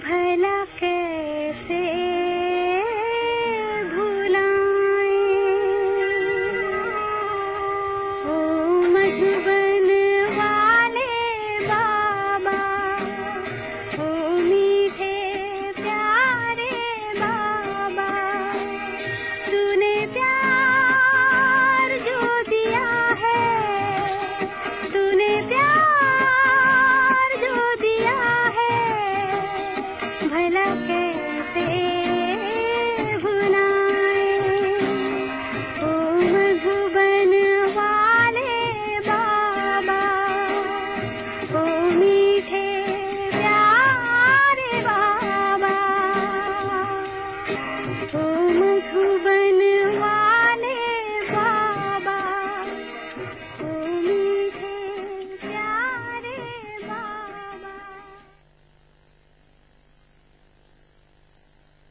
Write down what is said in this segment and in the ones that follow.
भला कैसे भुलाएं ओ मधुबन वाले बाबा, ओ मीठे प्यारे बाबा, तूने प्यार जो दिया है, तूने प्यार जो दिया है, भला कैसे भुलाएं ओ मधुबन वाले बाबा, ओ मीठे प्यारे बाबा, ओ मधुबन वाले बाबा, ओ मीठे प्यारे बाबा।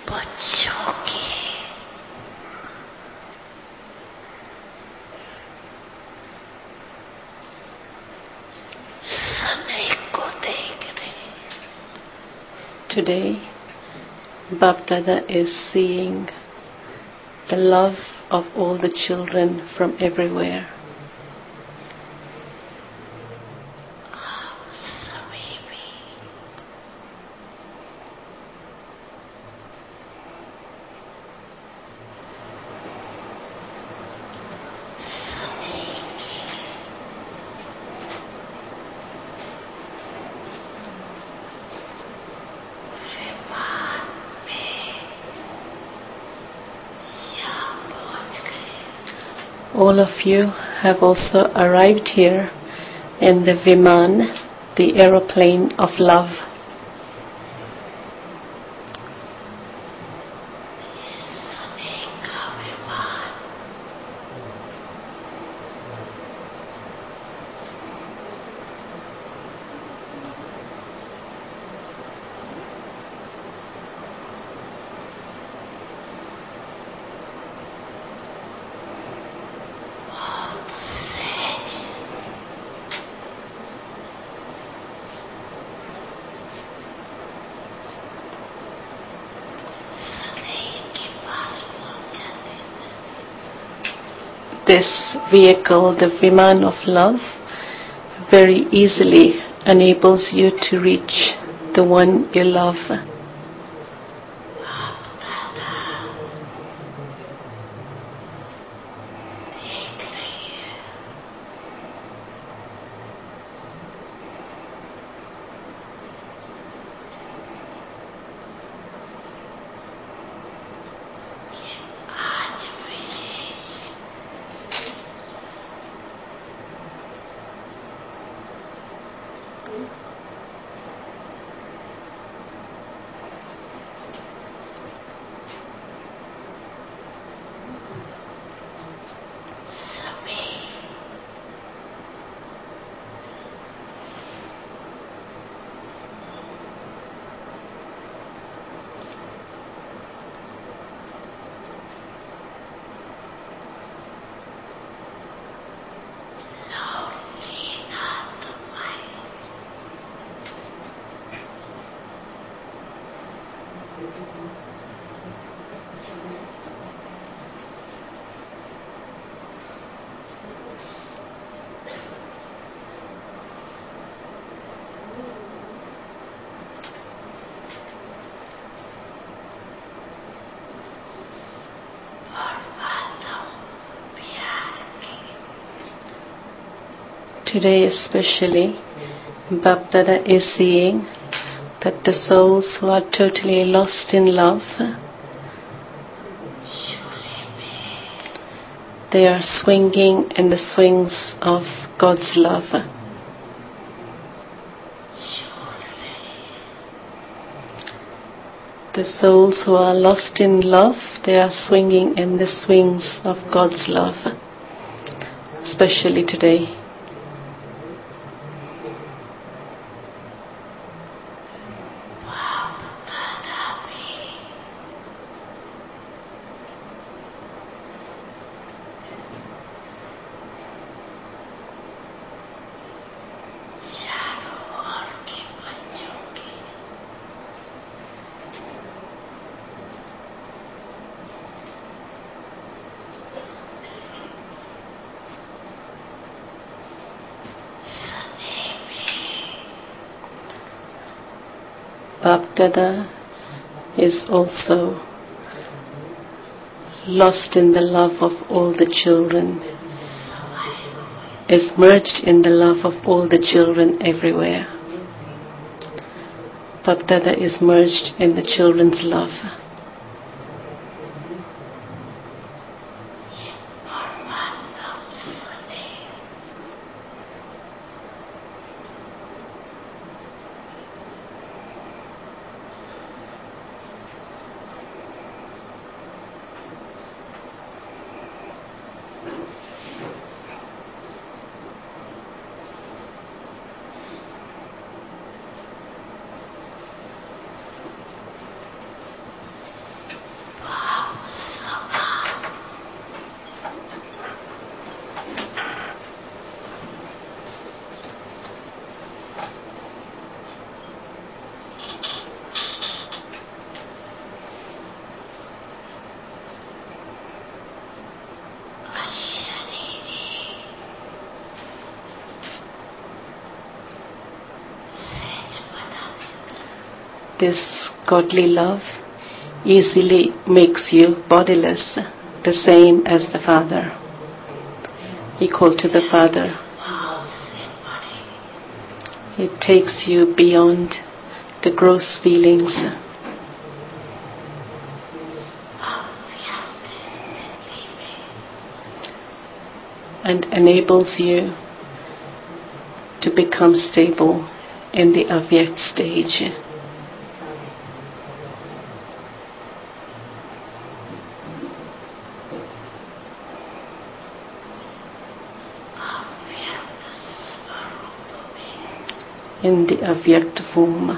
बच्चों के समय को देख रहे। Today, Bapdada is seeing the love of all the children from everywhere. आप सभी भी समय के विमान में यहाँ पहुँच गए। All of you have also arrived here in the Viman, the aeroplane of love. इस समय का विमान बहुत सहज समय के पास पहुँच जाते हैं। This vehicle, the Viman of love, very easily enables you to reach the one you love. आप दादा देख रही है कि आज विशेष समय लौलीना तुम्हें और बातों प्यार की Today especially, Bapdada is seeing that the souls who are totally lost in love, झूले में they are swinging in the swings of God's love. झूल रहे The souls who are lost in love, they are swinging in the swings of God's love, especially today. बाप दादा भी चारों ओर के बच्चों के समय में Bapdada is also lost in the love of all the children, is merged in the love of all the children everywhere. Bapdada is merged in the children's love. और बातों सुने This godly love easily makes you bodiless, the same as the Father, equal to the Father. It takes you beyond the gross feelings and enables you to become stable in the Avyakt stage. In the Avyakt form.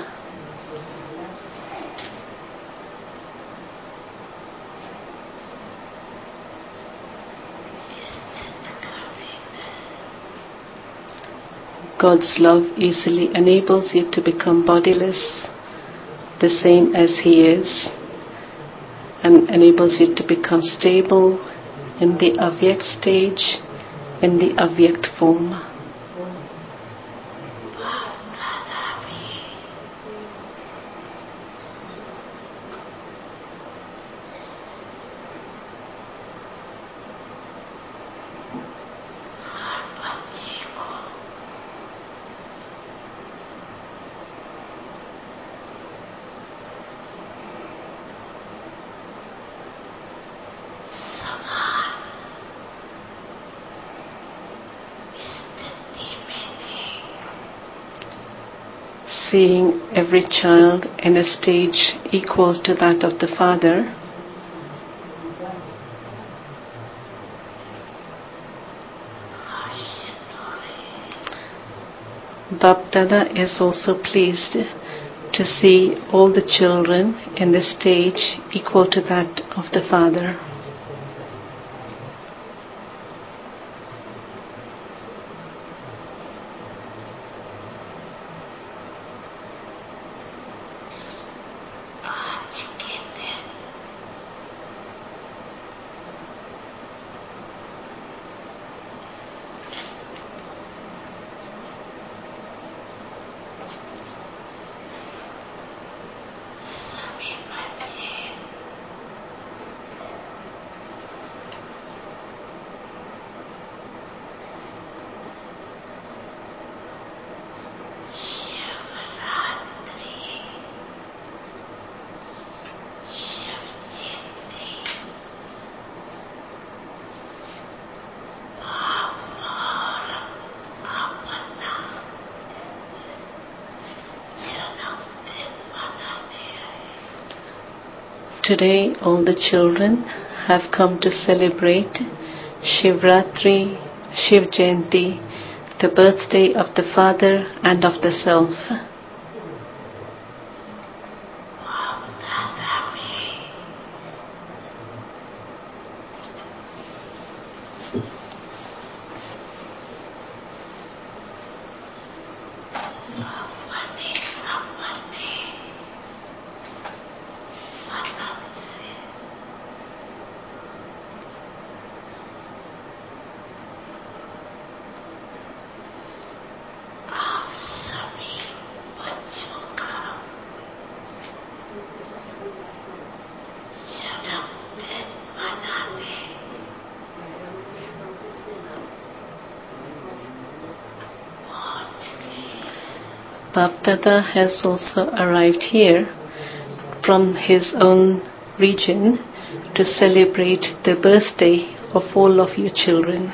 God's love easily enables you to become bodiless, the same as He is, and enables you to become stable in the Avyakt stage, in the Avyakt form. Seeing every child in a stage equal to that of the Father, Bapdada is also pleased to see all the children in the stage equal to that of the Father. Today all the children have come to celebrate Shivratri, Shiv Jayanti, the birthday of the Father and of the Self. Bapdada has also arrived here from his own region to celebrate the birthday of all of you children.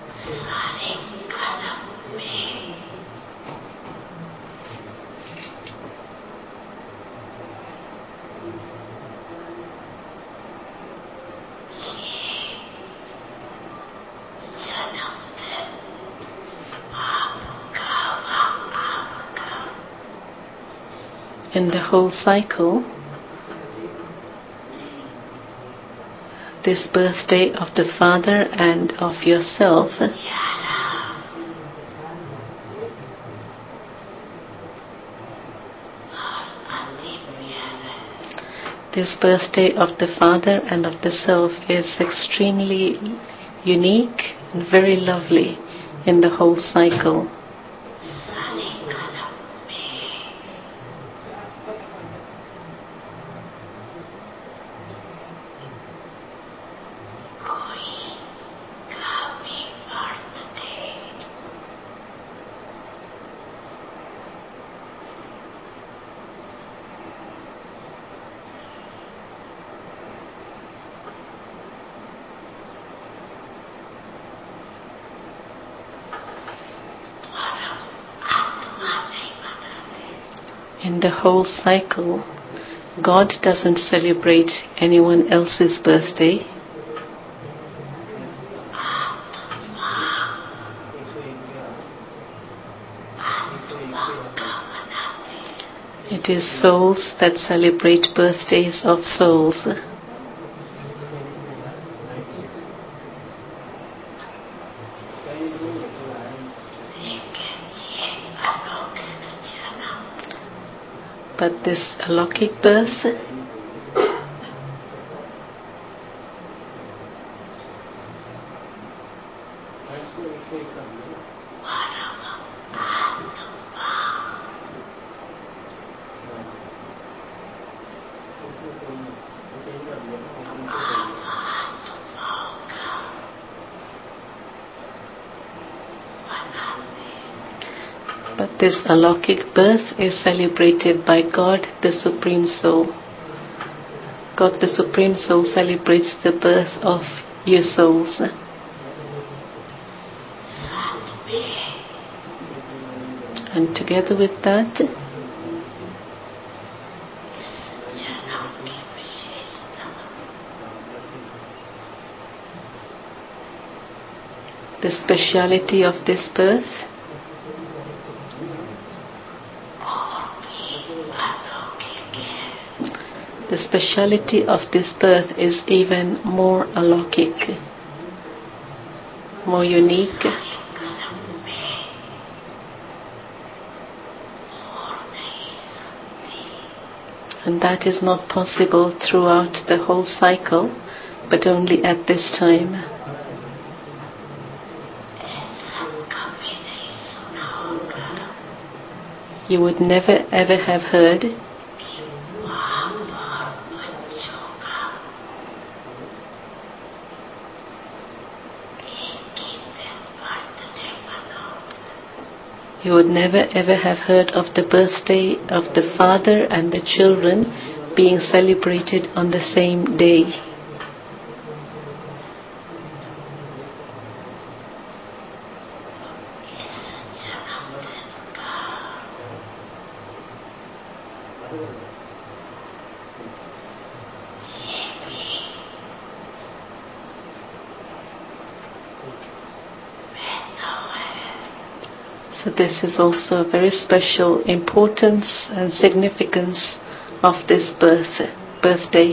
In the whole cycle, this birthday of the Father and of yourself this birthday of the Father and of the Self is extremely unique and very lovely in the whole cycle. in the whole cycle, God doesn't celebrate anyone else's birthday. It is souls that celebrate birthdays of souls. But this alokik birth This alokik birth is celebrated by God, the Supreme Soul. God, the Supreme Soul, celebrates the birth of you souls. And together with that, the speciality of this birth is even more alokik, more unique. And that is not possible throughout the whole cycle, but only at this time. You would never ever have heard of the birthday of the father and the children being celebrated on the same day. So this is also a very special importance and significance of this birthday.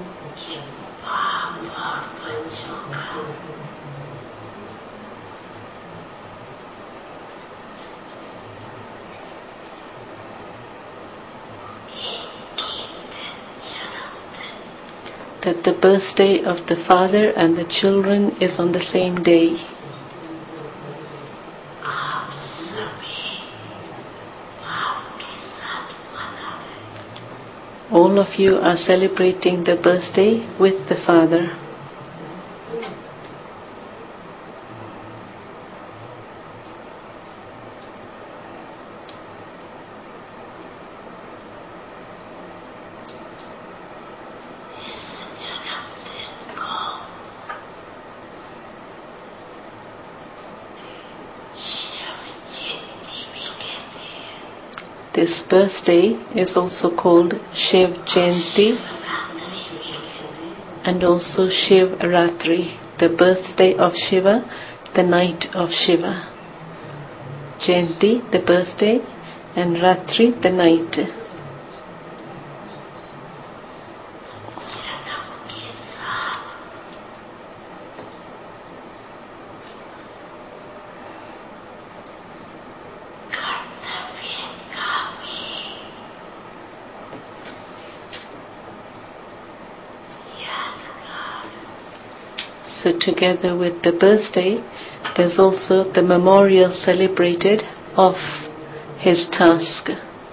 That the birthday of the father and the children is on the same day. All of you are celebrating the birthday with the Father. This birthday is also called Shiv Jayanti and also Shiv Ratri, the birthday of Shiva, the night of Shiva. Jayanti, the birthday, and Ratri, the night. So together with the birthday, there's also the memorial celebrated of his task.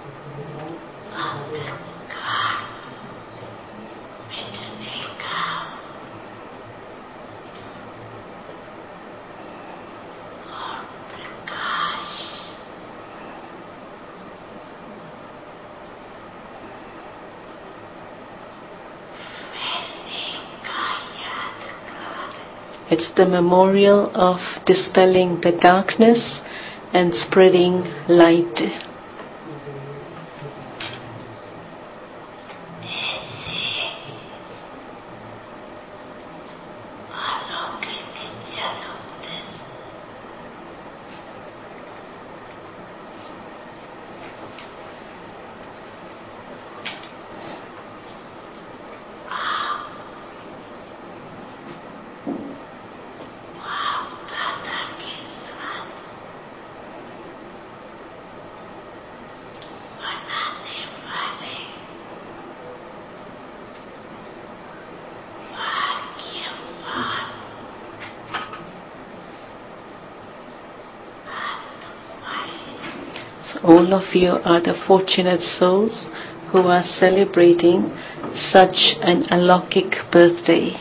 It's the memorial of dispelling the darkness and spreading light. All of you are the fortunate souls who are celebrating such an alaukic birthday.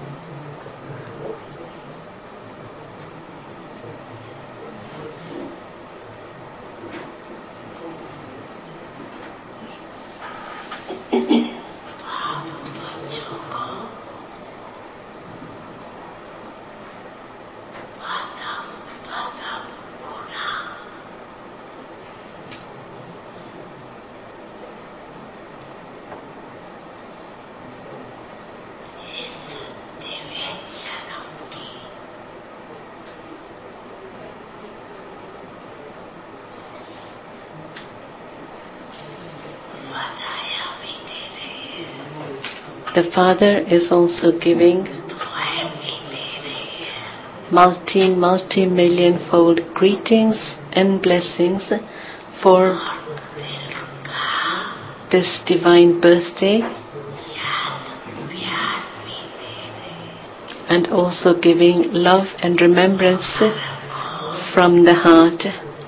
The Father is also giving multi-million-fold greetings and blessings for this divine birthday, and also giving love and remembrance from the heart.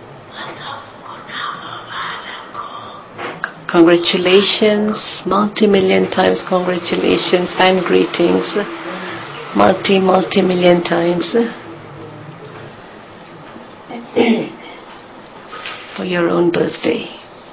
Congratulations, multi-million times congratulations and greetings, multi-million times for your own birthday.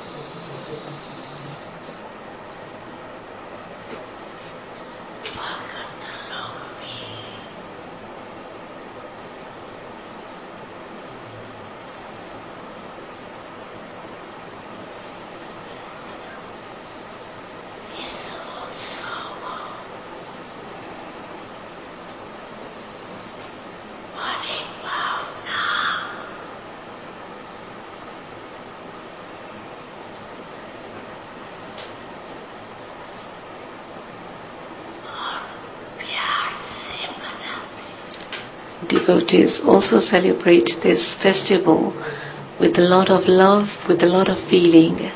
Devotees also celebrate this festival with a lot of love, with a lot of feeling.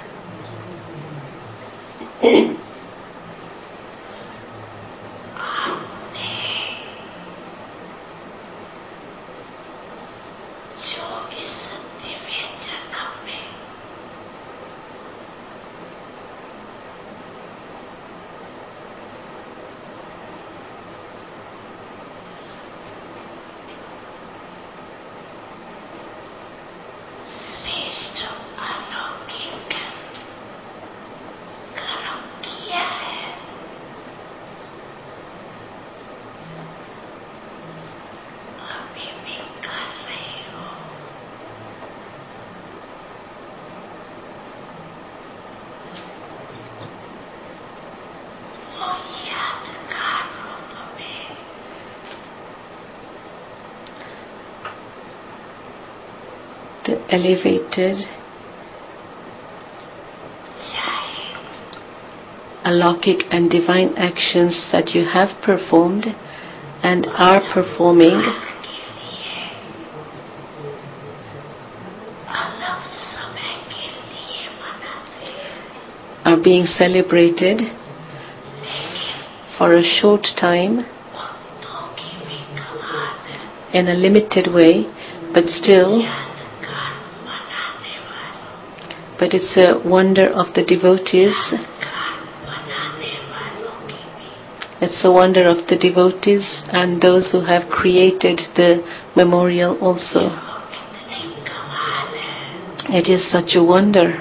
The elevated, alaukic and divine actions that you have performed and are performing are being celebrated for a short time in a limited way, but still, but it's a wonder of the devotees. It's a wonder of the devotees and those who have created the memorial also. It is such a wonder.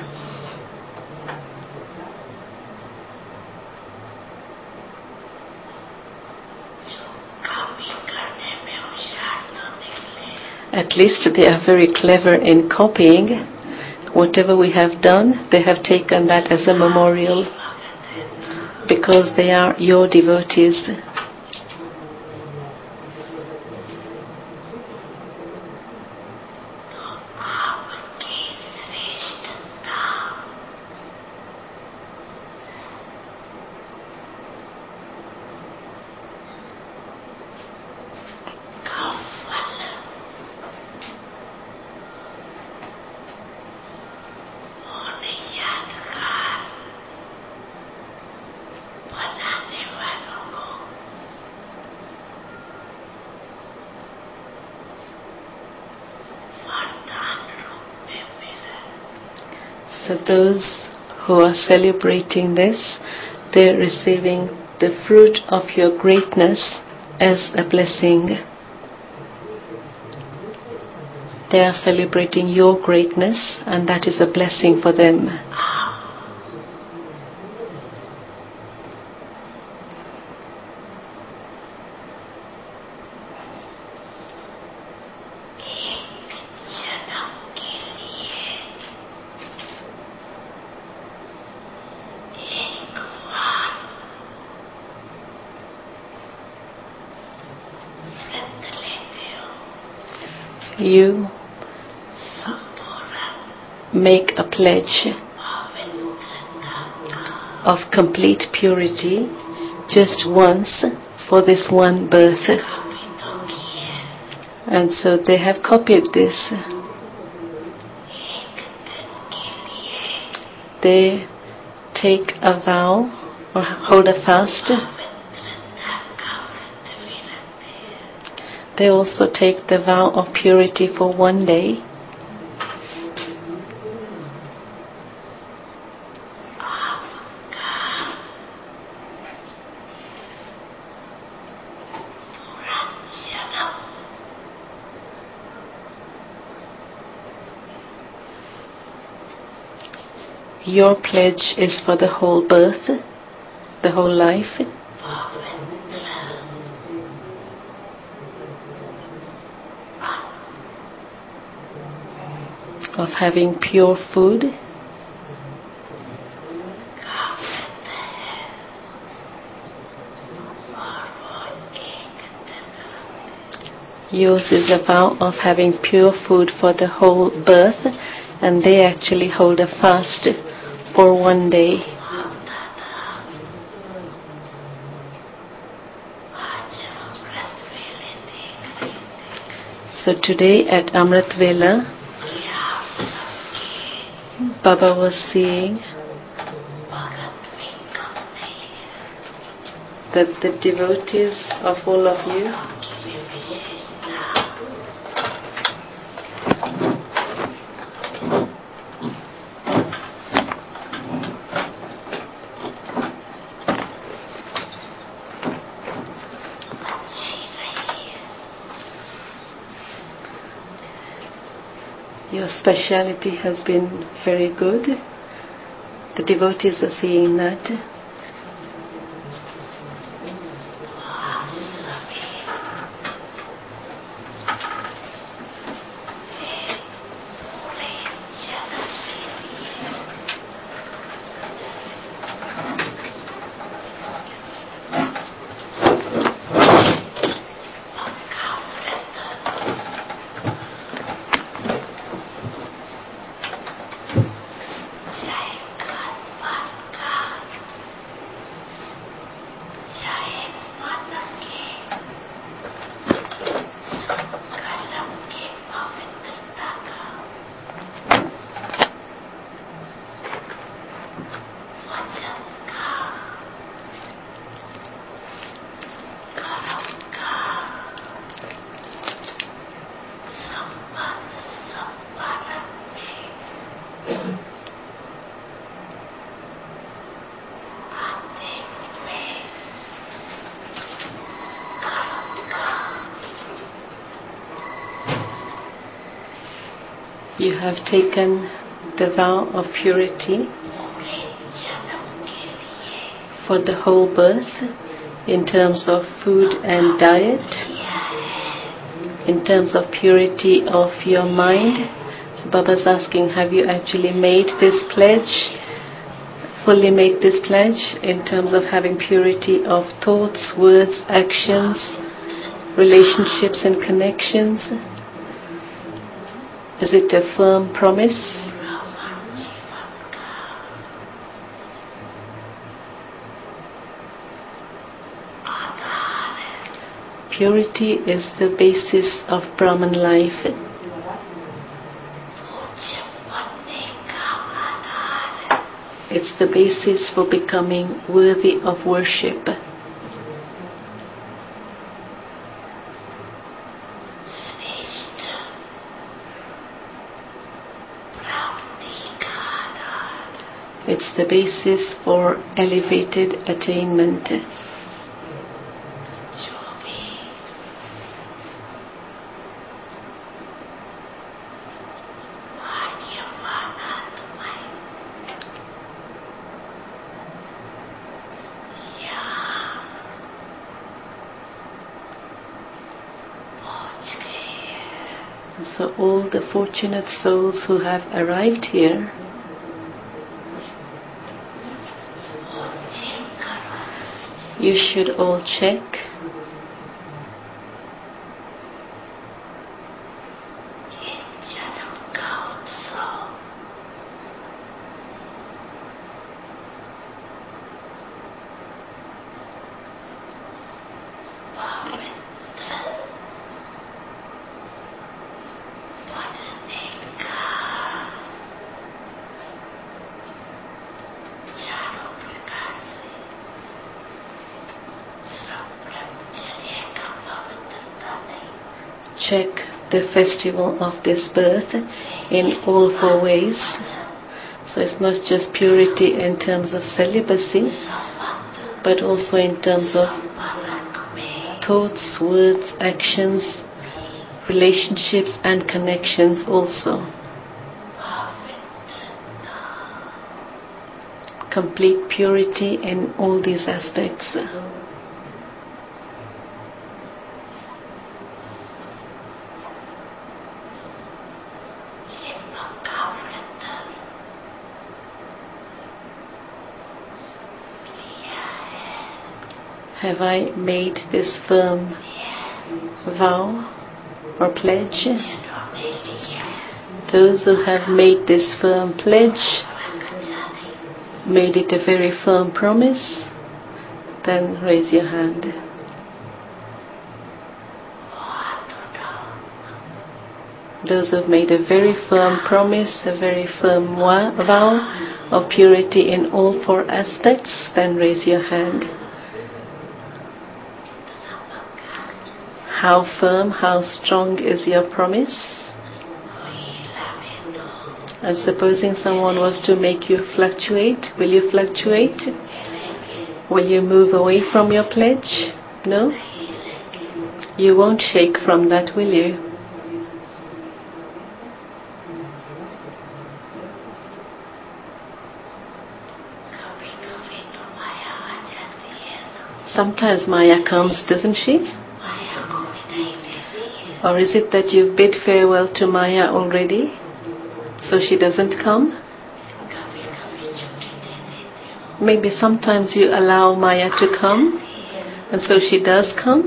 At least they are very clever in copying. Whatever we have done, they have taken that as a memorial because they are your devotees. So those who are celebrating this, they're receiving the fruit of your greatness as a blessing. They are celebrating your greatness, and that is a blessing for them. You make a pledge of complete purity just once for this one birth. And so they have copied this. They take a vow or hold a fast. They also take the vow of purity for one day. Your pledge is for the whole birth, the whole life. Of having pure food. Yours is a vow of having pure food for the whole birth, and they actually hold a fast for one day. So today at Amrit Vela, Baba was seeing that the devotees of all of you your speciality has been very good. The devotees are seeing that. You have taken the vow of purity for the whole birth in terms of food and diet, in terms of purity of your mind. So Baba's asking, have you actually made this pledge, fully made this pledge in terms of having purity of thoughts, words, actions, relationships and connections? Is it a firm promise? Purity is the basis of Brahman life. It's the basis for becoming worthy of worship. It's the basis for elevated attainment. जो भी भाग्यवान आत्माएं यहाँ पहुंच गए हैं, So all the fortunate souls who have arrived here, वो check करो you should all check ये जन्म का उत्सव पवित्र बनने का चारों प्रकार से श्रम ब्रह्मचर्य का पवित्रता नहीं check the festival of this birth in all four ways. So it's not just purity in terms of celibacy, संबंध but also in terms of संपर्क में thoughts, words, actions, relationships and connections also. पवित्रता Complete purity in all these aspects. ये पक्का व्रत लिया है Have I made this firm vow or pledge? जिन्होंने लिया है Those who have made this firm pledge, कच्चा नहीं made it a very firm promise, then raise your hand. वो हाथ उठाओ Those who have made a very firm promise, a very firm vow of purity in all four aspects, then raise your hand. कितना पक्का How firm, how strong is your promise? कोई हिलावे तो And supposing someone was to make you fluctuate, will you fluctuate? हिलेंगे Will you move away from your pledge? No? नहीं हिलेंगे You won't shake from that, will you? कभी कभी तो माया आ जाती है ना Sometimes Maya comes, doesn't she? माया को विदाई देती है Or is it that you've bid farewell to Maya already, so she doesn't come? कभी कभी छुट्टी दे देती हूँ Maybe sometimes you allow Maya to come, and so she does come.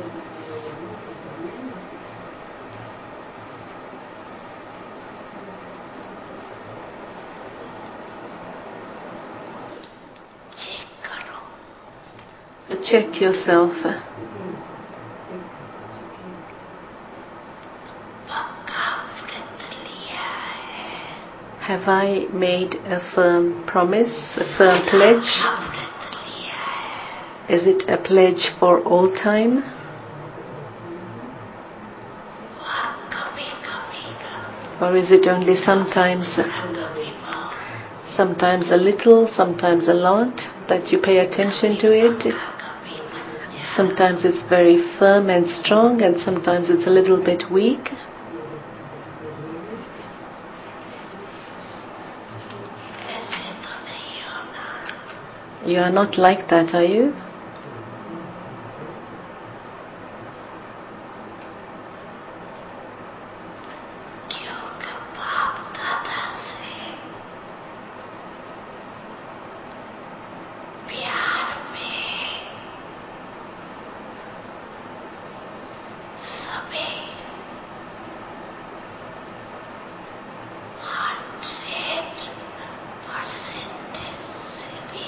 Check करो So check yourself. पक्का व्रत लिया है Have I made a firm promise, a firm pledge? व्रत लिया है Is it a pledge for all time? वह कभी कभी का Or is it only sometimes? कभी बहुत Sometimes a little, sometimes a lot, that you pay attention to it. कभी कच्चा Sometimes it's very firm and strong, and sometimes it's a little bit weak. ऐसे तो नहीं होना You are not like that, are you? क्योंकि बाप दादा से प्यार में सभी 100% से भी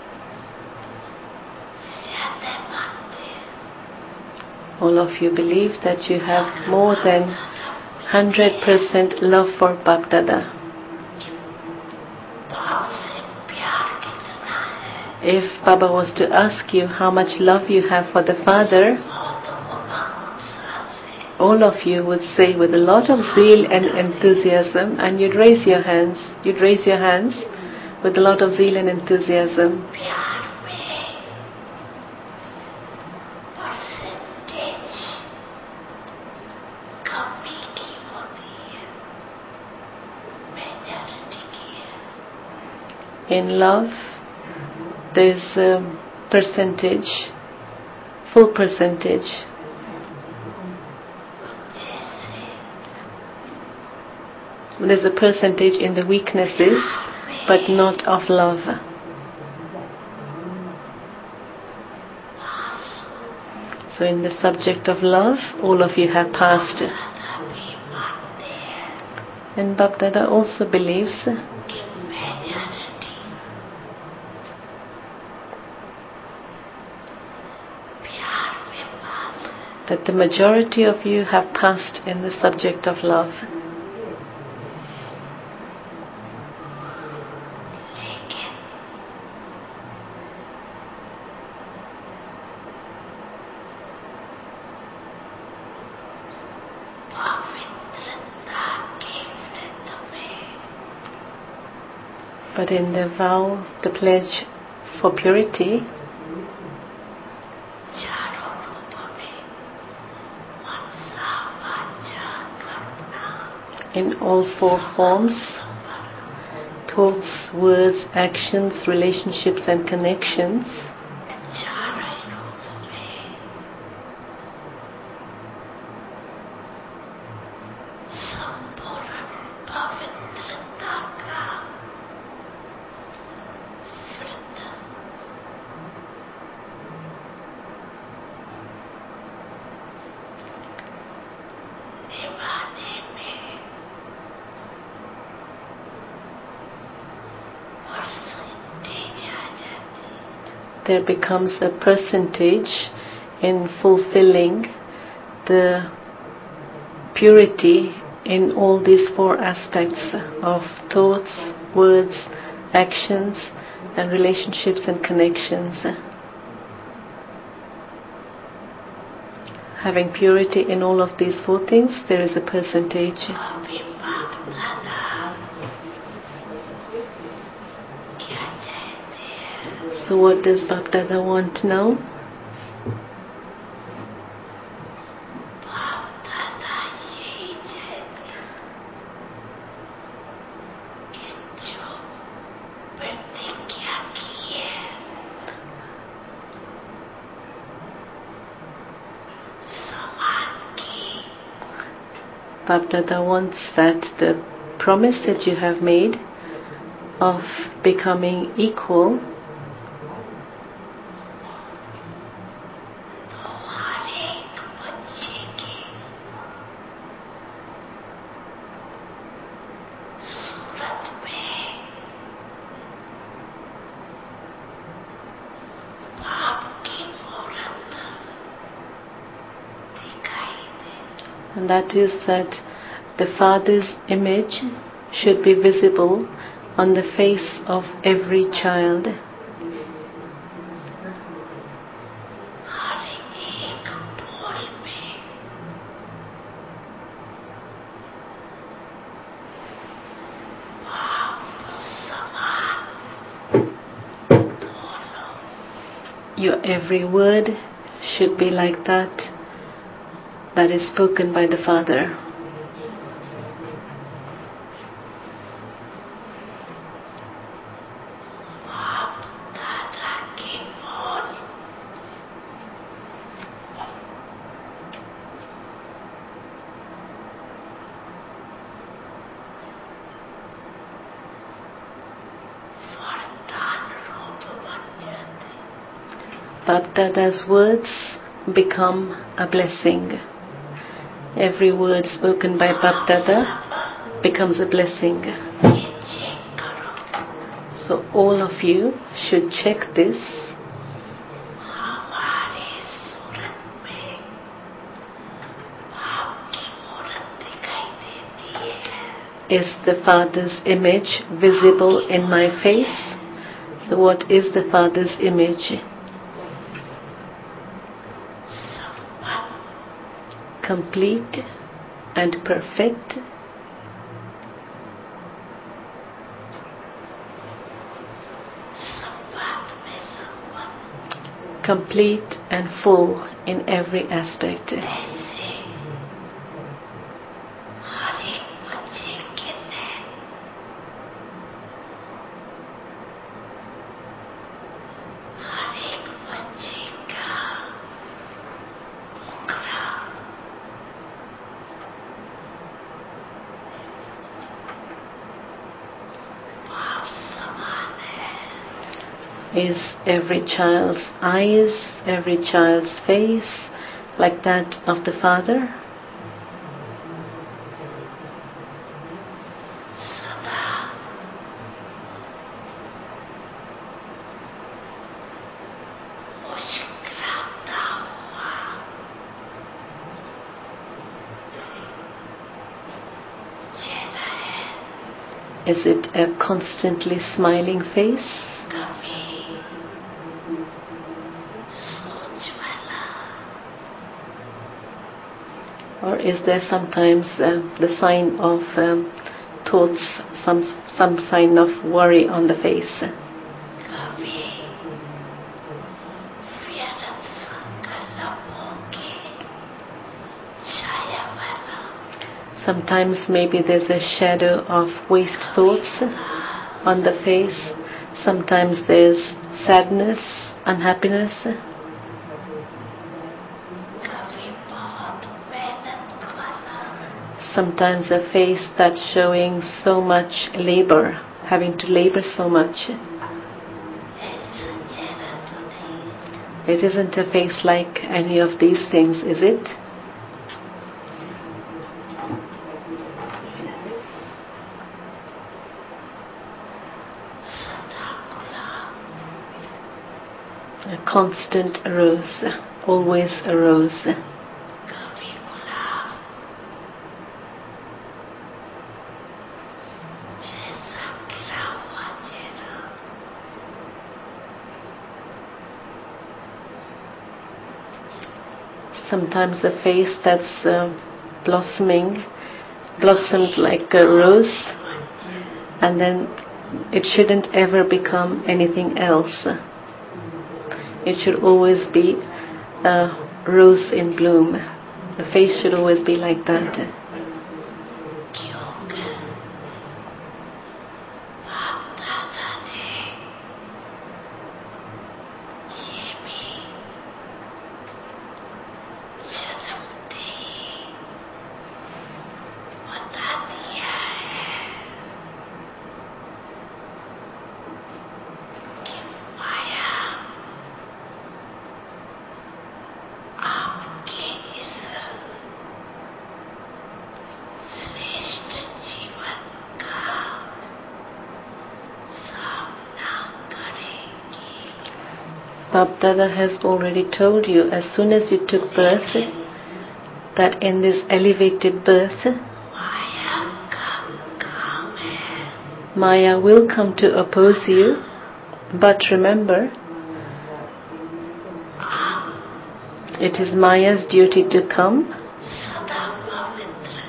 ज्यादा मानते हैं All of you believe that you have more than 100% love for Bap Dada. बाप से प्यार कितना है If Baba was to ask you how much love you have for the Father, बहुत उमंग उत्साह से all of you would say with a lot of zeal and enthusiasm, and you'd raise your hands. You'd raise your hands with a lot of zeal and enthusiasm. प्यार में percentage कमी की होती है, majority की है. In love, there's a percentage, full percentage. जैसे There's a percentage in the weaknesses, but not of love. So in the subject of love, all of you have passed. दादा भी मानते हैं And Bap Dada also believes कि majority प्यार में पास है. that the majority of you have passed in the subject of love. लेकिन पवित्रता के व्रत में But in the vow, the pledge for purity, चारों रूपों में मनसा वाचा कर्मणा in all four forms, thoughts, words, actions, relationships and connections, चारों रूप में संपूर्ण पवित्रता का व्रत निभाने में परसेंटेज आ जाती है. there becomes a percentage in fulfilling the purity in all these four aspects of thoughts, words, actions and relationships and connections. Having purity in all of these four things, there is a percentage. अभी बाप दादा क्या चाहते हैं? So what does Bap Dada want now? बाप दादा यही चाहते हैं कि जो प्रतिज्ञा की है समान की Bap Dada wants that the promise that you have made of becoming equal, तो हर एक बच्चे की सूरत में बाप की मूरत दिखाई दे. and that is that the Father's image should be visible on the face of every child. हर एक बोल में बाप समान बोलो. Your every word should be like that is spoken by the Father. बाप दादा के बोल वरदान रूप बन जाते. Bap Dada's words become a blessing. Every word spoken by Bap Dada becomes a blessing. ये चेक करो. So all of you should check this. हमारे सूरत में बाप की मूरत दिखाई देती है. Is the Father's image visible in my face? So what is the Father's image? संपन्न Complete and perfect. complete and full in every aspect. ऐसे हर एक बच्चे के नैन हर एक बच्चे का मुखड़ा भाव समान है. Is every child's eyes, every child's face like that of the Father? सदा मुस्कुराता हुआ चेहरा है. Is it a constantly smiling face? कभी सोच वाला Or is there sometimes the sign of thoughts, some sign of worry on the face? कभी व्यर्थ संकल्पों की छाया वाला Sometimes maybe there's a shadow of waste thoughts on the face. Sometimes there's sadness, unhappiness. कभी बहुत मेहनत वाला Sometimes a face that's showing so much labor, having to labor so much. ऐसा चेहरा तो नहीं. It isn't a face like any of these things, is it? सदा गुलाब A constant rose, always a rose. कभी गुलाब जैसा गिरा हुआ चेहरा Sometimes a face that's blossomed like a rose, and then it shouldn't ever become anything else. It should always be a rose in bloom. The face should always be like that. क्योंकि बाप दादा ने ये भी जन्मते ही बता दिया है कि माया आपके इस श्रेष्ठ जीवन का सामना करेगी. Bap Dada has already told you as soon as you took birth that in this elevated birth, माया का काम है Maya will come to oppose you, but remember, it is Maya's duty to come सदा पवित्र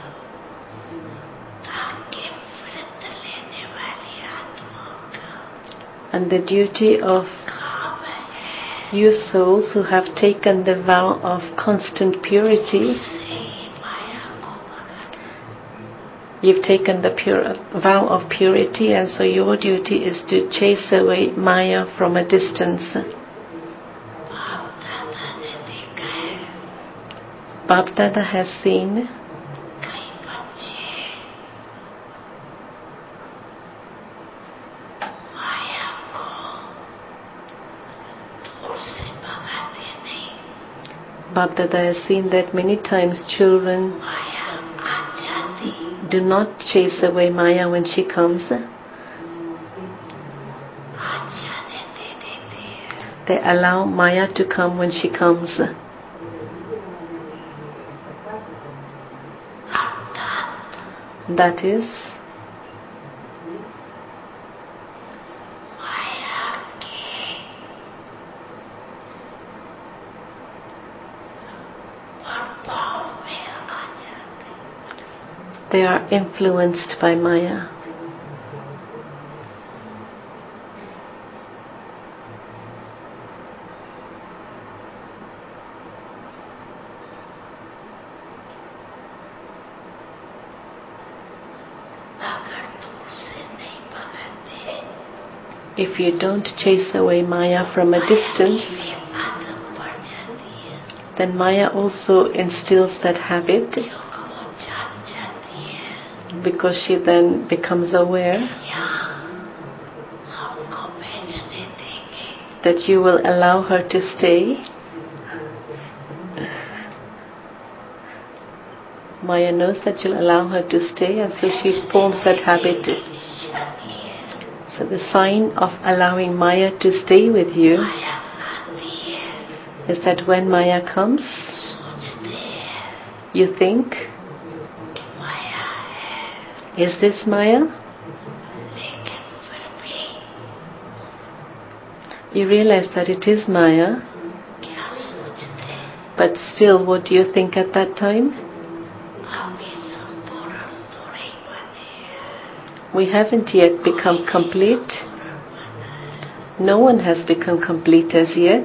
ताकि व्रत लेने वाली आत्माओं का and the duty of काम है you souls who have taken the vow of constant purity. से ही माया को भगाना. You've taken the vow of purity, and so your duty is to chase away Maya from a distance. बाप दादा ने देखा है Bap Dada has seen कई बच्चे माया को दूर से भगाते नहीं. Bap Dada has seen that many times children माया आ जाती do not chase away Maya when she comes. आ जाने दे देते हैं. They allow Maya to come when she comes. अर्थात That is, माया के प्रभाव में आ जाते हैं. they are influenced by Maya. उससे नहीं भगाते, if you don't chase away Maya from a distance, ये आदत पड़ जाती है, then Maya also instills that habit, क्योंकि वो जान जाती है because she then becomes aware यहाँ हमको भेजने देंगे, that you will allow her to stay. Maya knows that you'll allow her to stay, and so she forms that habit. निशानी है। So the sign of allowing Maya to stay with you माया आती है, is that when Maya comes, सोचते हैं you think, कि माया है, is this Maya? लेकिन फिर भी You realize that it is Maya, क्या सोचते हैं, but still what do you think at that time? अभी संपूर्ण तो नहीं बने हैं, We haven't yet become complete. No one has become complete as yet.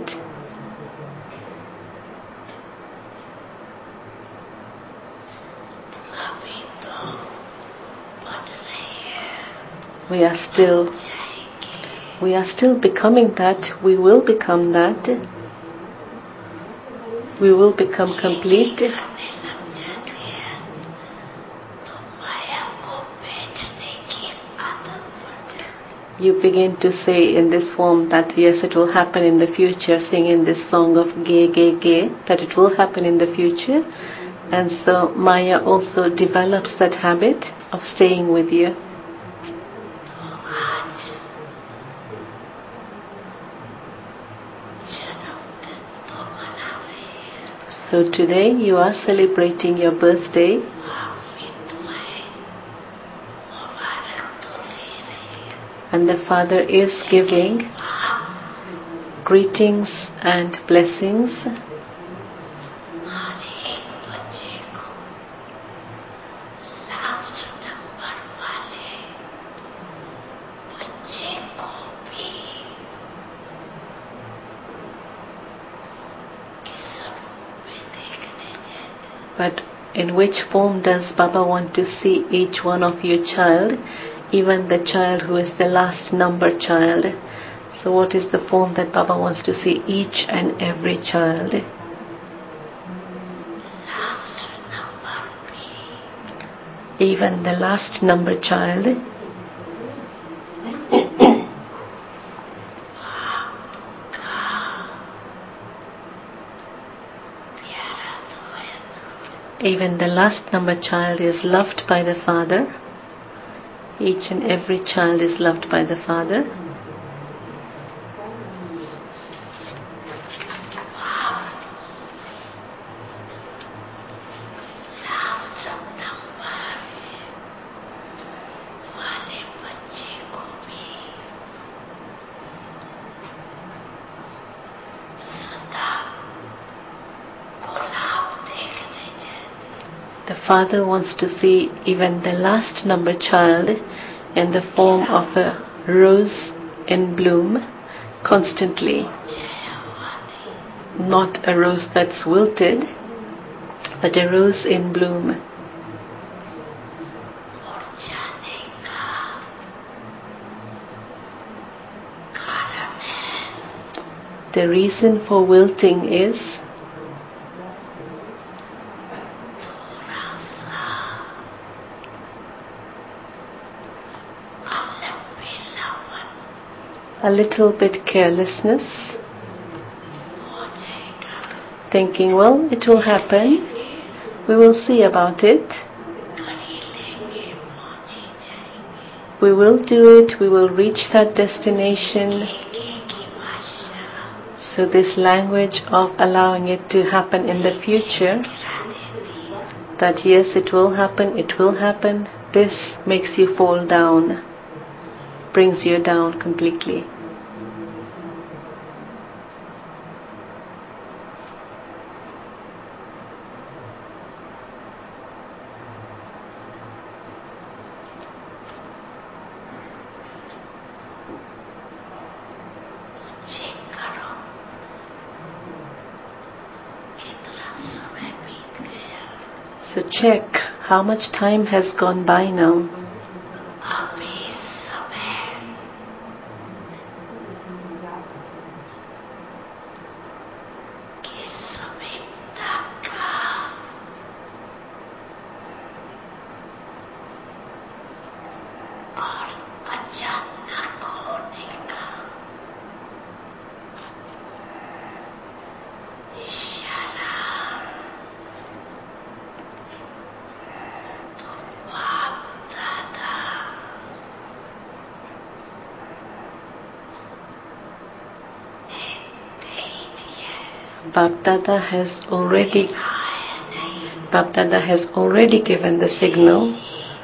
अभी तो बन रहे हैं, We are still becoming that. We will become that. We will become complete. करने लग जाते हैं, तो माया को भेजने की आदत पड़ जाती है। You begin to say in this form that yes, it will happen in the future, singing this song of Ge Ge Ge, that it will happen in the future. And so Maya also develops that habit of staying with you. तो आज जन्मदिन तो मना रहे हैं, So today you are celebrating your birthday, आप भी तुम्हें मुबारक तो दे रहे हैं, and the Father is giving greetings and blessings हर एक बच्चे को, लास्ट नंबर वाले बच्चे को भी किस रूप में देखने जाते, But in which form does Baba want to see each one of your child, even the child who is the last number child? So what is the form that Baba wants to see each and every child? Last number भी Even the last number child, प्यारा तो है ना, even the last number child is loved by the Father. Each and every child is loved by the Father. Last number वाले बच्चे को भी सदा गुलाब देखने जाते, The Father wants to see even the last number child in the form of a rose in bloom constantly. Not a rose that's wilted, but a rose in bloom. मुरझाने का कारण है The reason for wilting is थोड़ा सा अलबेलापन a little bit carelessness, हो जाएगा, thinking, well, it will happen, we will see about it, घड़ी लेंगे पहुंची जाएंगे, we will do it, we will reach that destination. एक की भाषा So this language of allowing it to happen in the future, गिरा देती है, that yes, it will happen, this makes you fall down, brings you down completely. Check करो कितना समय बीत गया, So check how much time has gone by now. अभी Bapdada has already given the signal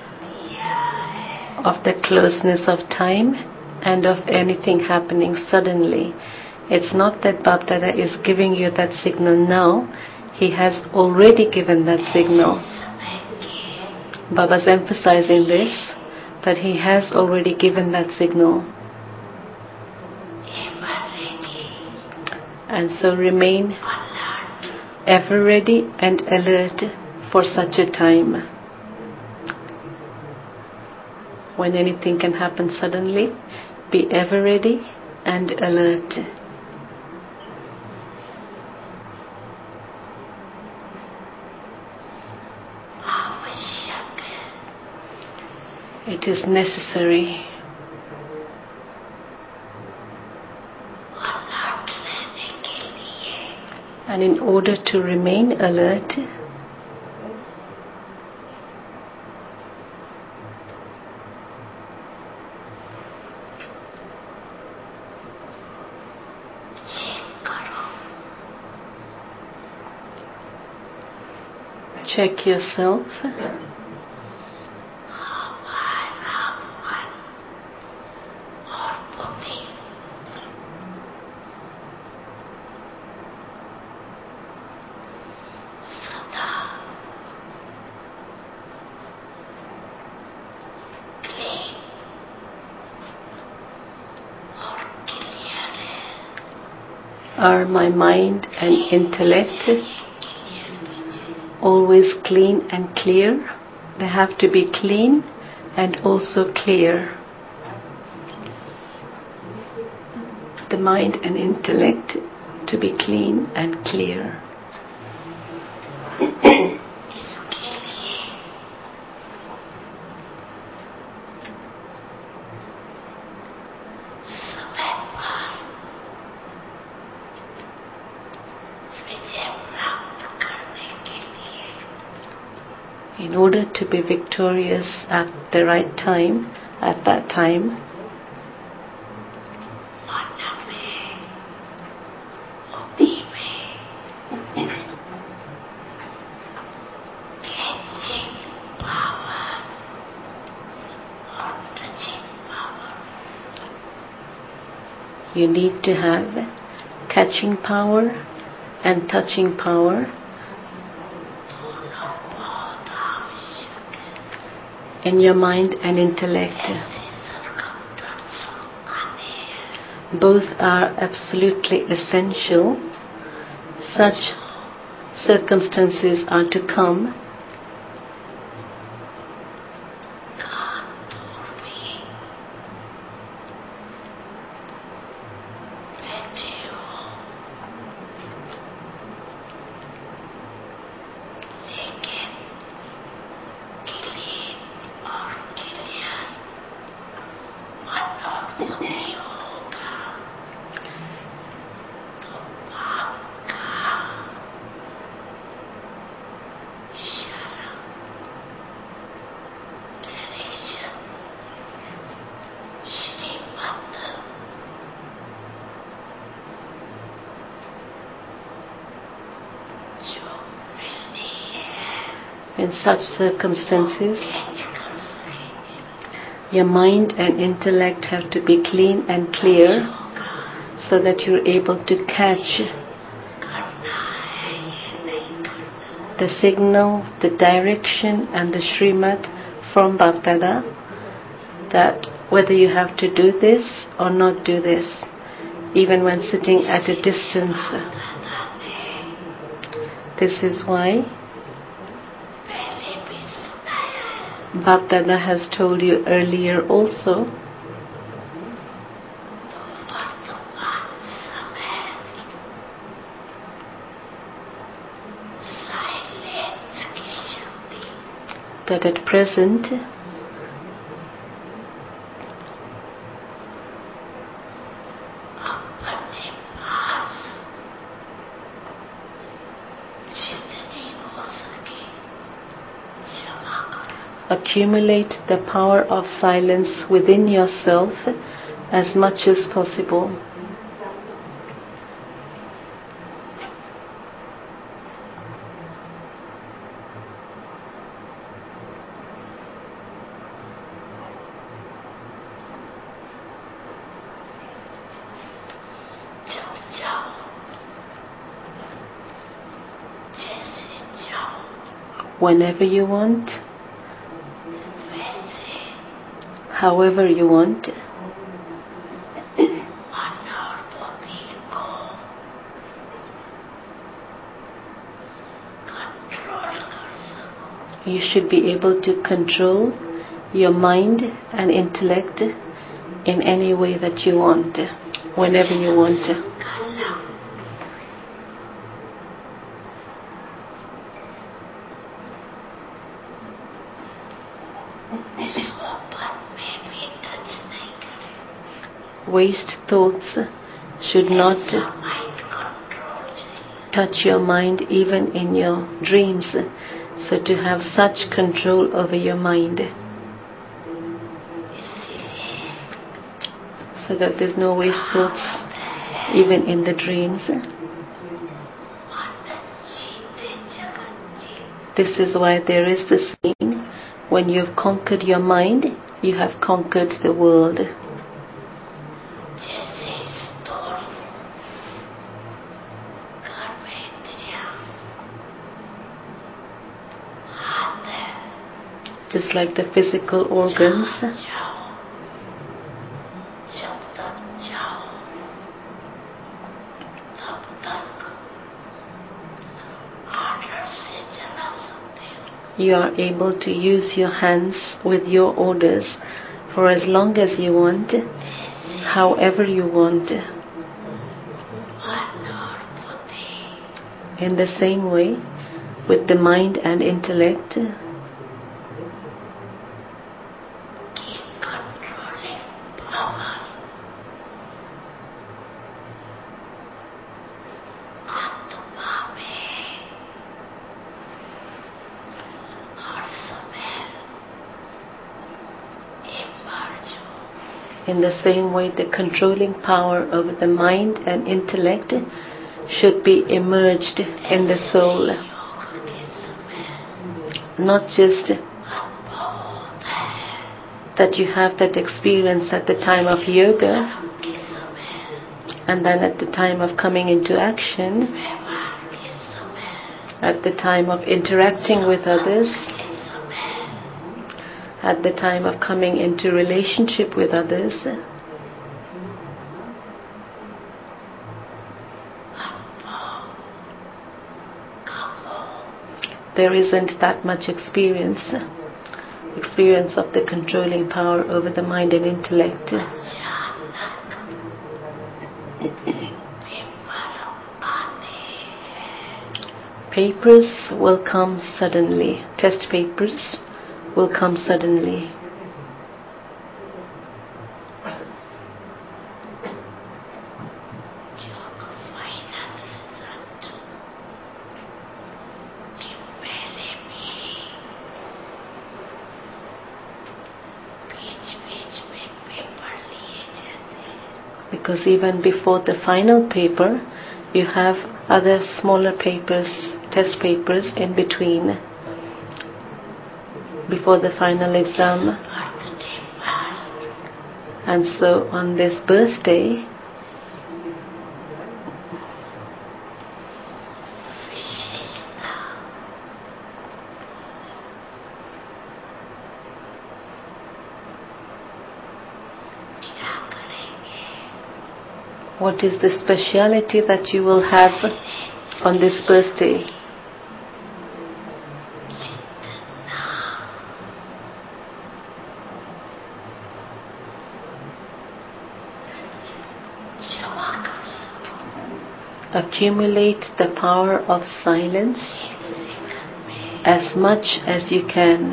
of the closeness of time and of anything happening suddenly. It's not that Bapdada is giving you that signal now. He has already given that signal. Baba's emphasizing this, that he has already given that signal. And so remain ever ready and alert for such a time. When anything can happen suddenly, be ever ready and alert. It is necessary. And in order to remain alert, check yourself. Are my mind and intellect always clean and clear? They have to be clean and also clear. The mind and intellect to be clean and clear. In order to be victorious at the right time, at that time, you need to have catching power and touching power in your mind and intellect. Both are absolutely essential. Such circumstances are to come. In such circumstances, your mind and intellect have to be clean and clear so that you're able to catch the signal, the direction and the Srimad from Bapdada, that whether you have to do this or not do this, even when sitting at a distance. This is why Bapdada has told you earlier also that at present accumulate the power of silence within yourself as much as possible. जैसे चाहो whenever you want, वैसे however you want, मन और बुद्धि को control कर सको you should be able to control your mind and intellect in any way that you want, whenever you want. कलम इसको पर में भी टच नहीं करे Waste thoughts should not mind control चाहिए touch your mind even in your dreams. So to have such control over your mind, इसीलिए so that there's no waste thoughts even in the dreams. मन जीते जगत जी This is why there is this saying, when you've conquered your mind, you have conquered the world. जैसे स्थूल कर्मेंद्रियां हाथ है Just like the physical organs, जहाँ जाओ जब तक जाओ तब तक आर्डर से चला सकते हो you are able to use your hands with your orders for as long as you want, ऐसे however you want. मन और बुद्धि In the same way, with the mind and intellect, की कंट्रोलिंग पावर आत्मा में हर समय इमर्ज हो in the same way, the controlling power over the mind and intellect should be emerged in the soul. योग के समय Not just अनुभव होता है that you have that experience at the time of yoga, कर्म के समय and then at the time of coming into action, व्यवहार के समय at the time of interacting with others, के समय at the time of coming into relationship with others, अनुभव कम हो there isn't that much experience of the controlling power over the mind and intellect. अचानक paper आने हैं Papers will come suddenly. Test papers will come suddenly. योग final result के पहले भी बीच बीच में पेपर लिए जाते हैं Because even before the final paper, you have other smaller papers, test papers in between, before the final exam. Birthday पर And so on this birthday, विशेषता क्या करेंगे what is the speciality that you will have on this birthday? जितना जमा कर सको Accumulate the power of silence एक second में as much as you can.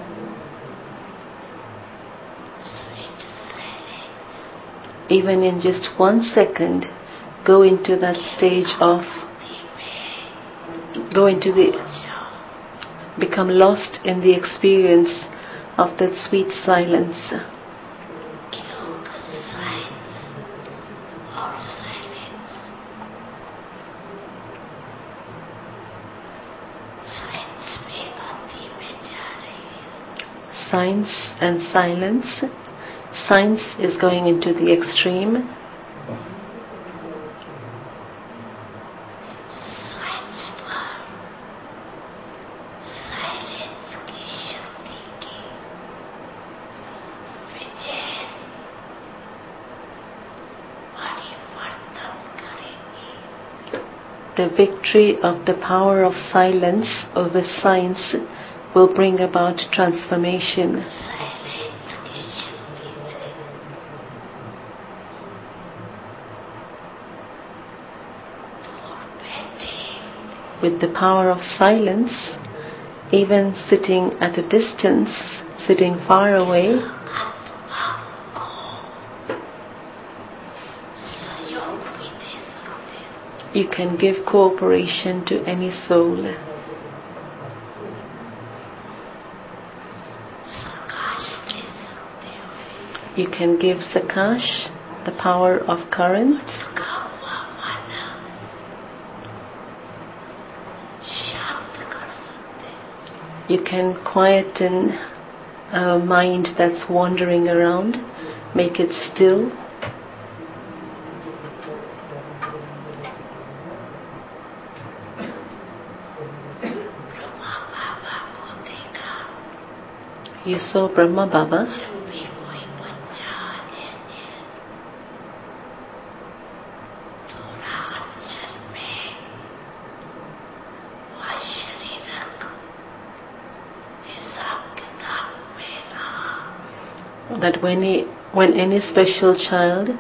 Sweet silence Even in just 1 second, go into that stage of, धीमे go into the, जाओ become lost in the experience of that sweet silence. क्योंकि science और silence science भी अति में जा रही है Science and silence. Science is going into the extreme. Science पर the victory of the power of silence over science will bring about transformation. Silence की शक्ति से दूर बैठे With the power of silence, even sitting at a distance, sitting far away, आत्मा को सहयोग भी दे सकते हो you can give cooperation to any soul. प्रकाश दे सकते हो You can give Sakash, the power of current. का हुआ मन शांत कर सकते हो You can quieten a mind that's wandering around, make it still. Brahma बाबा को देखा You saw Brahma Baba. जब भी कोई बच्चा लेने थोड़ा अंचल में वह शरीरक हिसाब किताब में रहा That when any special child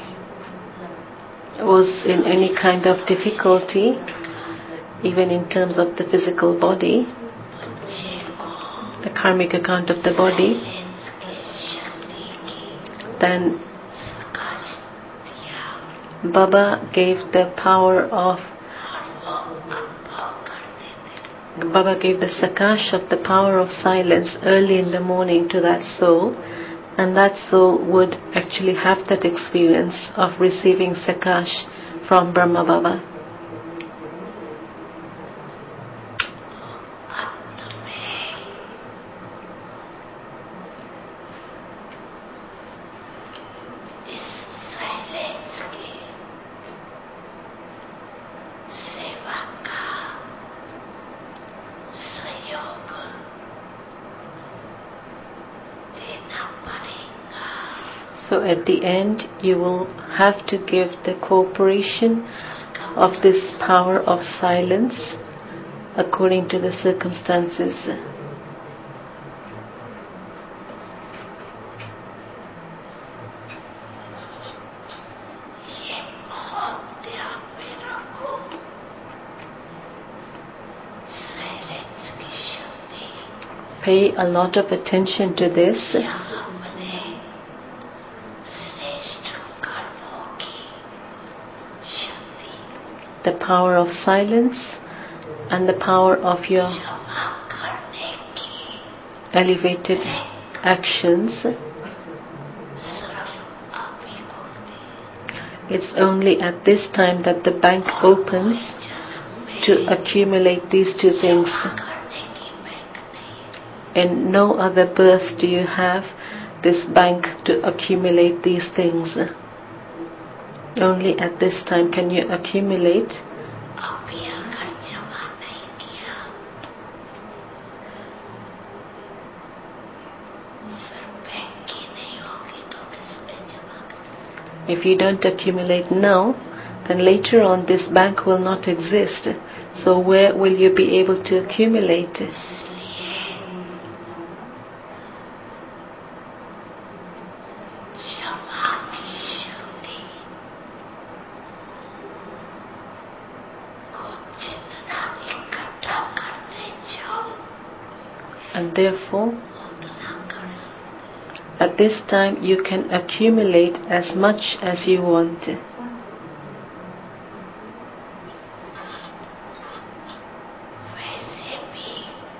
was in any kind of difficulty, even in terms of the physical body, बच्चे को the karmic account of the body, silence की शक्ति की then प्रकाश दिया Baba gave the power of, और वो अनुभव करते थे Baba gave the Sakash of the power of silence early in the morning to that soul, and that soul would actually have that experience of receiving Sakash from Brahma Baba. अंत में इस silence की सेवा का सहयोग देना पड़ेगा So at the end, you will have to give the cooperation of this power of silence according to the circumstances. ये बहुत ध्यान में रखो साइलेंस की शक्ति Pay a lot of attention to this. या अपने श्रेष्ठ कर्मों की शक्ति The power of silence and the power of your जमा करने की elevated actions. सिर्फ अभी होती It's only at this time that the bank opens to accumulate these two things. करने की बैंक नहीं In no other birth do you have this bank to accumulate these things. Only at this time can you accumulate. अभी अगर जमा नहीं किया फिर bank ही नहीं होगी तो किस पे जमा करें If you don't accumulate now, then later on this bank will not exist. So where will you be able to accumulate? इसलिए जमा की शक्ति को जितना इकट्ठा करने जाओ And therefore, उतना कर सकते at this time you can accumulate as much as you want. वैसे भी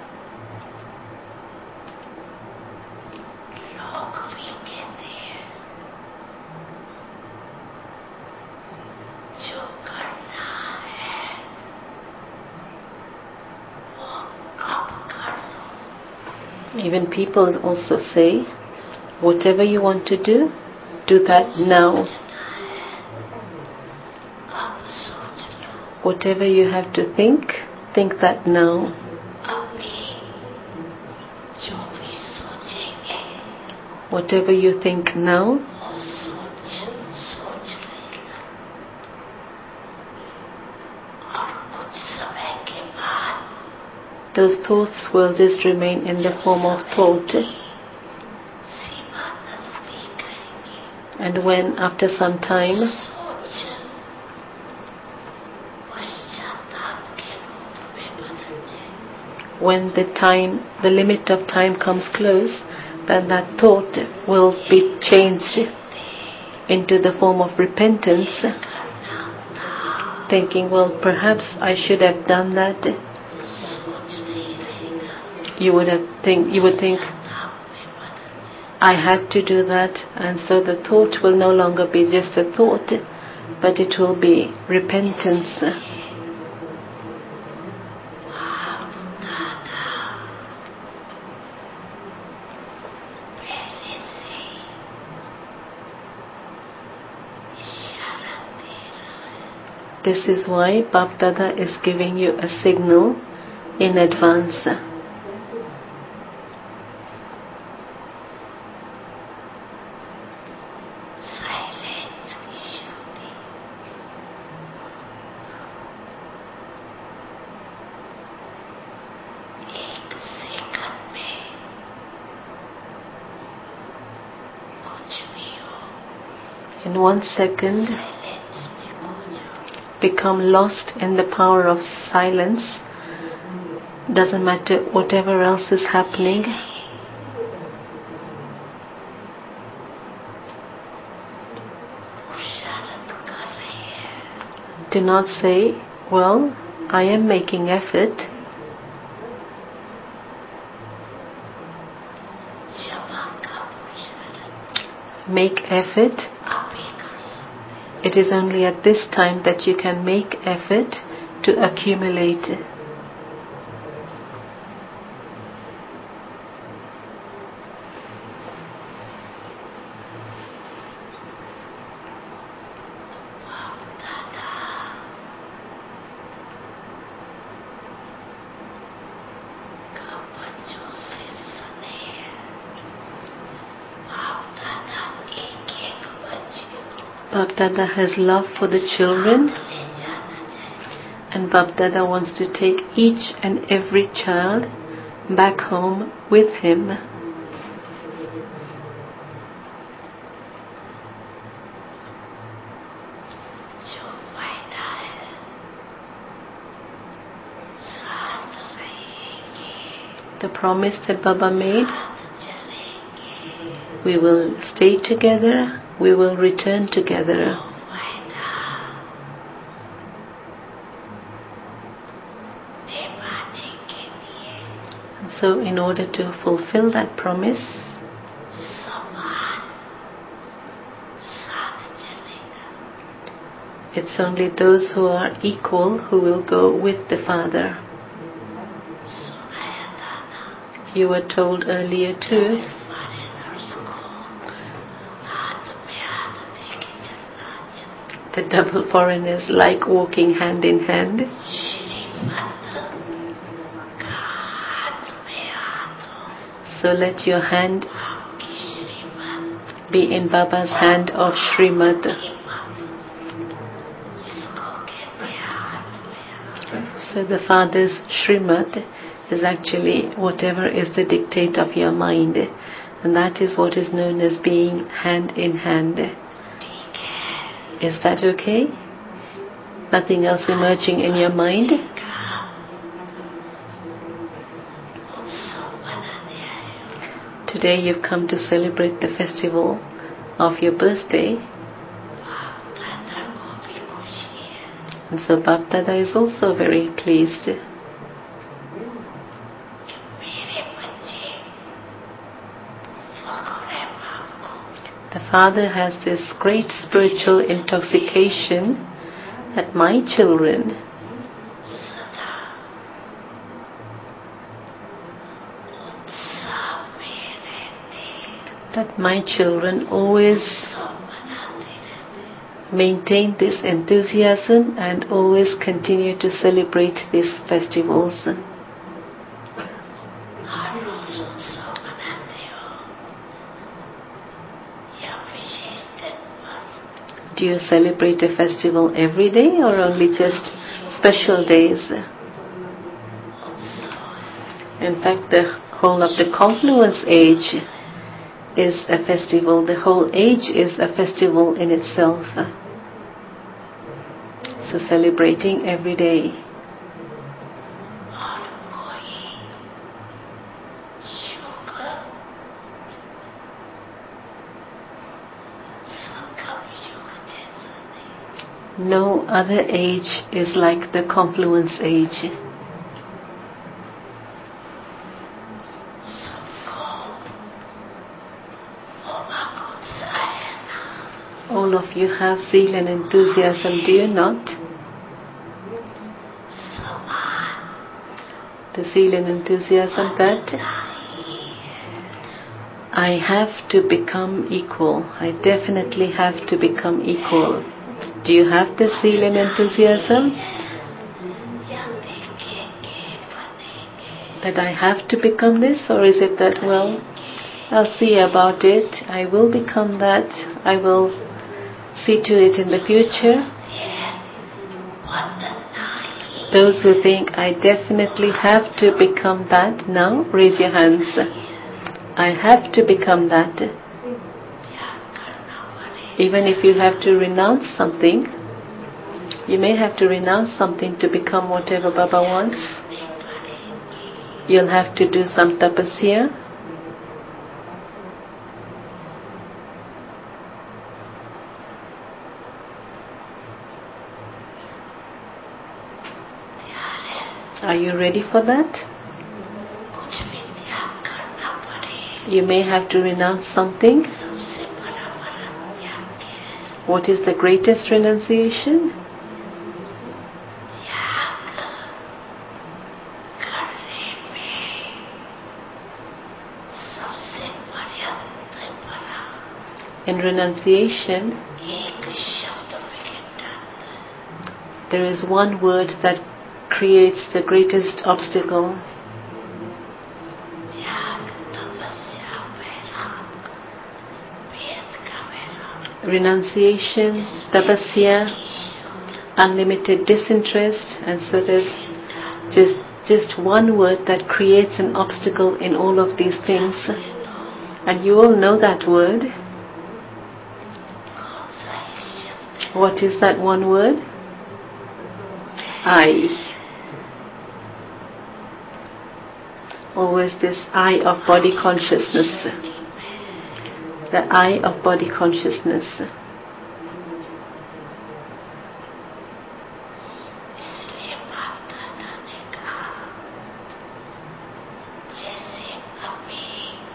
लोग भी कहते हैं जो करना है वो अब कर लो Even people also say, whatever you want to do that now. सोचना है अब सोच लो Whatever you have to think that now. अभी जो भी सोचेंगे Whatever you think now, वो सोच लेना और those thoughts will just remain in the form of thought. सीमा नजदीक आएगी, And when after some time सोच पश्चाताप के रूप में बदल जाए, when the limit of time comes close, then that thought will be changed into the form of repentance, thinking, well, perhaps I should have done that. सोच नहीं रहेगा, You would think ताप में बदल जाए, I had to do that, and so the thought will no longer be just a thought, but it will be repentance. आप दादा पहले से ही इशारा दे रहा है, This is why Bap Dada is giving you a signal in advance. Silence की शक्ति, एक सेकंड में कुछ भी हो, In 1 second, साइलेंस में खो जाओ, become lost in the power of silence. Doesn't matter whatever else is happening. पुरुषार्थ कर रही है, Do not say, well, I am making effort. क्षमा का पुरुषार्थ Make effort. आप ही कर सकते, It is only at this time that you can make effort to accumulate. दादा का बच्चों से स्नेह, आप दादा एक एक बच्चे को Bap Dada has love for the children, ले जाना चाहिए, and Bap Dada wants to take each and every child back home with him. जो वायदा है साथ रहेंगे, The promise that Baba made, साथ चलेंगे, we will stay together, we will return together. वायदा निभाने के लिए So in order to fulfill that promise, समान साथ चलेगा, it's only those who are equal who will go with the Father. सुनाया दादा, You were told earlier too foreigners को हाथ में हाथ देके चलना चाहिए, that double foreigners like walking hand in hand. श्रीमत का हाथ में हाथ हो, So let your hand आपकी श्रीमत be in Baba's hand of Srimad. की मत, इसको कहते हैं हाथ में हाथ, So the Father's Srimad is actually whatever is the dictate of your mind, and that is what is known as being hand in hand. ठीक है, Is that okay? Nothing else emerging in your mind? का उत्सव मनाने आए हो, Today you've come to celebrate the festival of your birthday, बाप दादा को भी खुशी है and so Bap Dada is also very pleased. कि मेरे बच्चे फख्र है बाप को, The Father has this great spiritual intoxication that my children, सदा उत्साह में रहते, that my children always उत्सव मनाते रहते, maintain this enthusiasm and always continue to celebrate these festivals. हर रोज उत्सव मनाते हो या विशेष दिन पर, Do you celebrate a festival every day or only just special days? उत्सव है In fact, the whole of the confluence age is a festival. The whole age is a festival in itself. So celebrating every day. और कोई युग संगम युग जैसा नहीं. No other age is like the confluence age. सबको उमंग उत्साह है ना. All of you have zeal and enthusiasm, do you not? समान The zeal and enthusiasm that I have to become equal. I definitely have to become equal. Do you have the zeal and enthusiasm या देखेंगे बनेंगे. that I have to become this? Or is it that, well, I'll see about it, I will become that, I will see to it in the future? Those who think, I definitely have to become that now, raise your hands. I have to become that. Even if you have to renounce something, you may have to renounce something to become whatever Baba wants. You'll have to do some tapasya. Are you ready for that? कुछ भी त्याग करना पड़े. You may have to renounce something. सबसे बड़ा बड़ा त्याग है. What is the greatest renunciation? त्याग करने में सबसे बड़ा In renunciation, एक शब्द विघटन है. there is one word that creates the greatest obstacle. त्याग तपस्या वैराग भेद का वैराग. Renunciation, tapasya, unlimited disinterest, and so there's just one word that creates an obstacle in all of these things. And you all know that word. कौन सा एक शब्द. What is that one word? I. Always this I of body consciousness. The I of body consciousness. इसलिए बाप दादा ने कहा जैसे अभी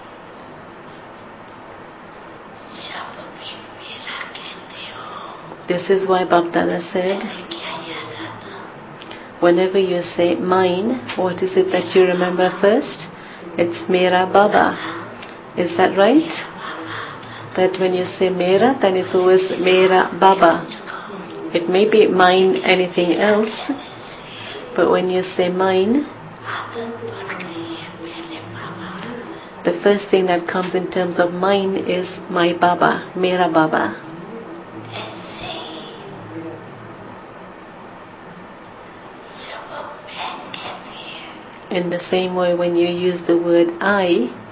जब भी मेरा कहते हो. This is why Bapdada said, क्या याद आता. whenever you say mine, what is it that you remember first? It's Mera Baba. Is that right? That when you say Mera, then it's always Mera Baba. It may be mine anything else, but when you say mine, आदत पड़ गई है मेरे बाबा. the first thing that comes in terms of mine is my Baba, Mera Baba. ऐसे ही जब मैं कहती हूँ In the same way, when you use the word I,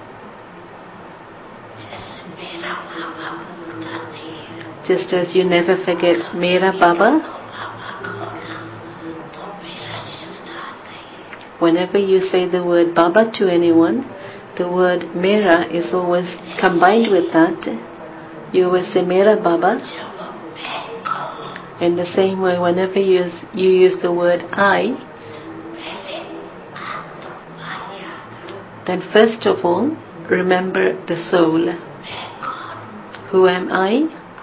जैसे मेरा बाबा भूलता नहीं है. just as you never forget Mera Baba, तो बाबा को ना तो मेरा शब्द आता ही. whenever you say the word Baba to anyone, the word Mera is always combined with that. You always say Mera Baba. जब मैं कहूँ In the same way, whenever you use the word I, पहले आत्मा याद. then first of all, remember the soul. मैं कौन. Who am I?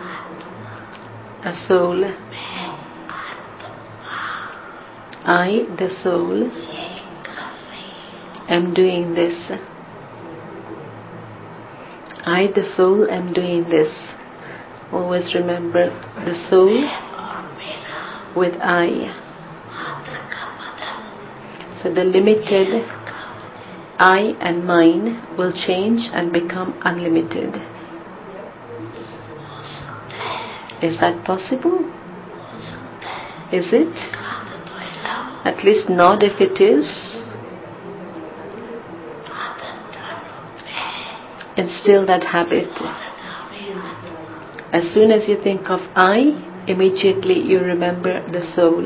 A soul. मैं आत्मा I, the soul, ये कर रही हूँ. am doing this. I, the soul, am doing this. Always remember the soul और मेरा with I. हाथ का बदल So the limited का मुझे I and mine will change and become unlimited. हो सकता है. Is that possible? हो सकता है. Is it? हाथ तो हिलाओ. At least nod if it is. instill that habit. As soon as you think of I, immediately you remember the soul.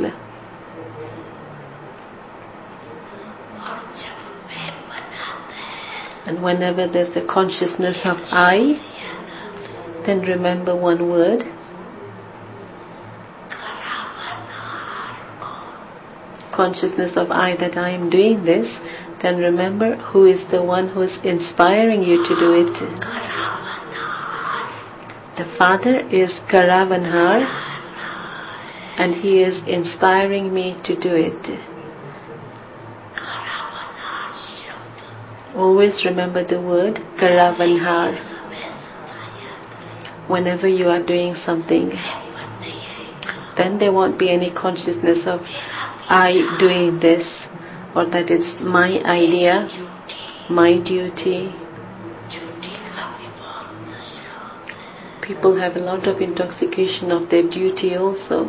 And whenever there's the consciousness of I, then remember one word. Consciousness of I, that I am doing this, then remember who is the one who is inspiring you to do it. The Father is Karavanhar, and he is inspiring me to do it. Always remember the word Karavanhar. Whenever you are doing something, then there won't be any consciousness of I doing this, or that it's my idea, my duty. People have a lot of intoxication of their duty also.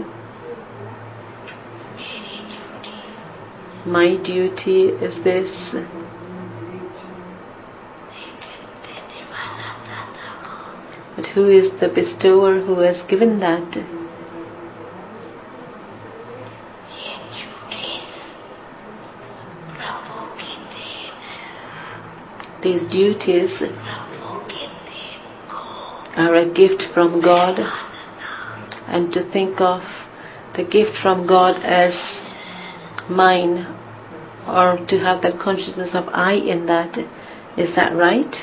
My duty is this. But who is the bestower who has given that? These duties are a gift from God, and to think of the gift from God as mine, or to have that consciousness of I in that, is that right?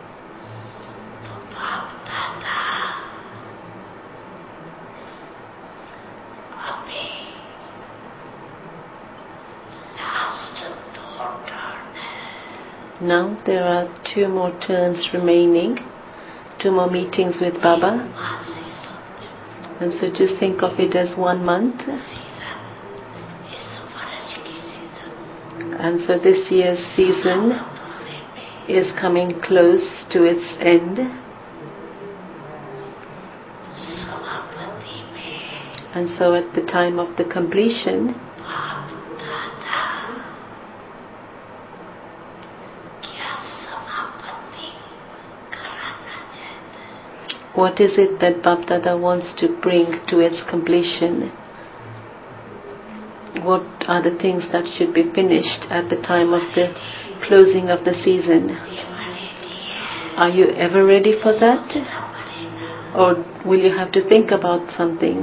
Now there are 2 more turns remaining, 2 more meetings with Baba. And so just think of it as 1 month. And so this year's season is coming close to its end. And so at the time of the completion, what is it that Bapdada wants to bring to its completion? What are the things that should be finished at the time of the closing of the season? Are you ever ready for that? Or will you have to think about something?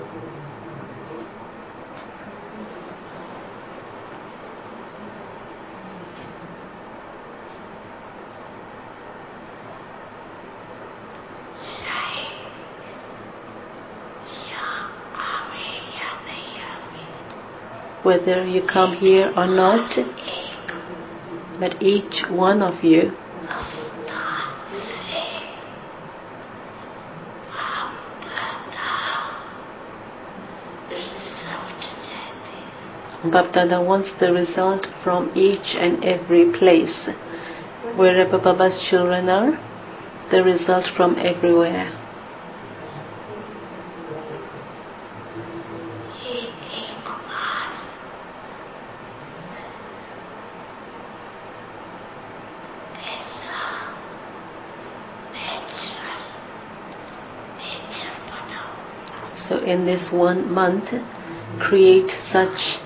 Whether you come here or not, but each one of you Bapdada wants the result from each and every place. Wherever Baba's children are, the result from everywhere. So in this 1 month, create such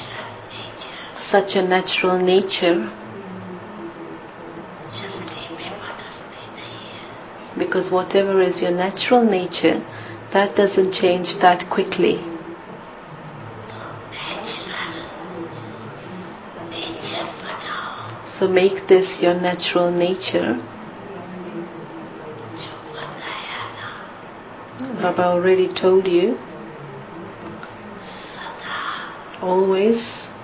a natural nature, because whatever is your natural nature, that doesn't change that quickly. So make this your natural nature. Baba already told you, always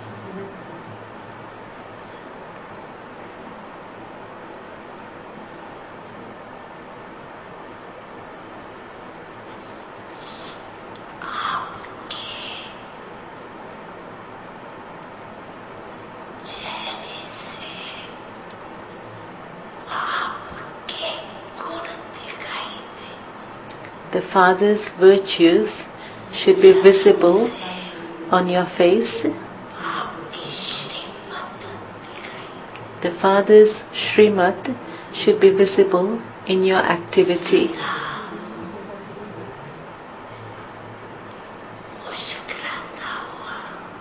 the Father's virtues should be visible on your face. The Father's Srimad should be visible in your activity. मुस्कुराता हुआ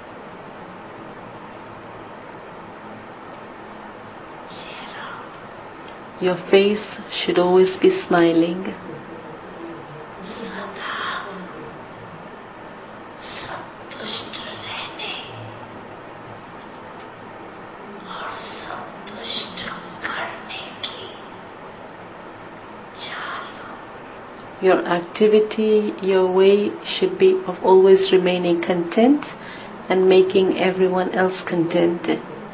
चेहरा Your face should always be smiling. सदा संतुष्ट रहने और संतुष्ट करने की चाल Your activity, your way should be of always remaining content and making everyone else content.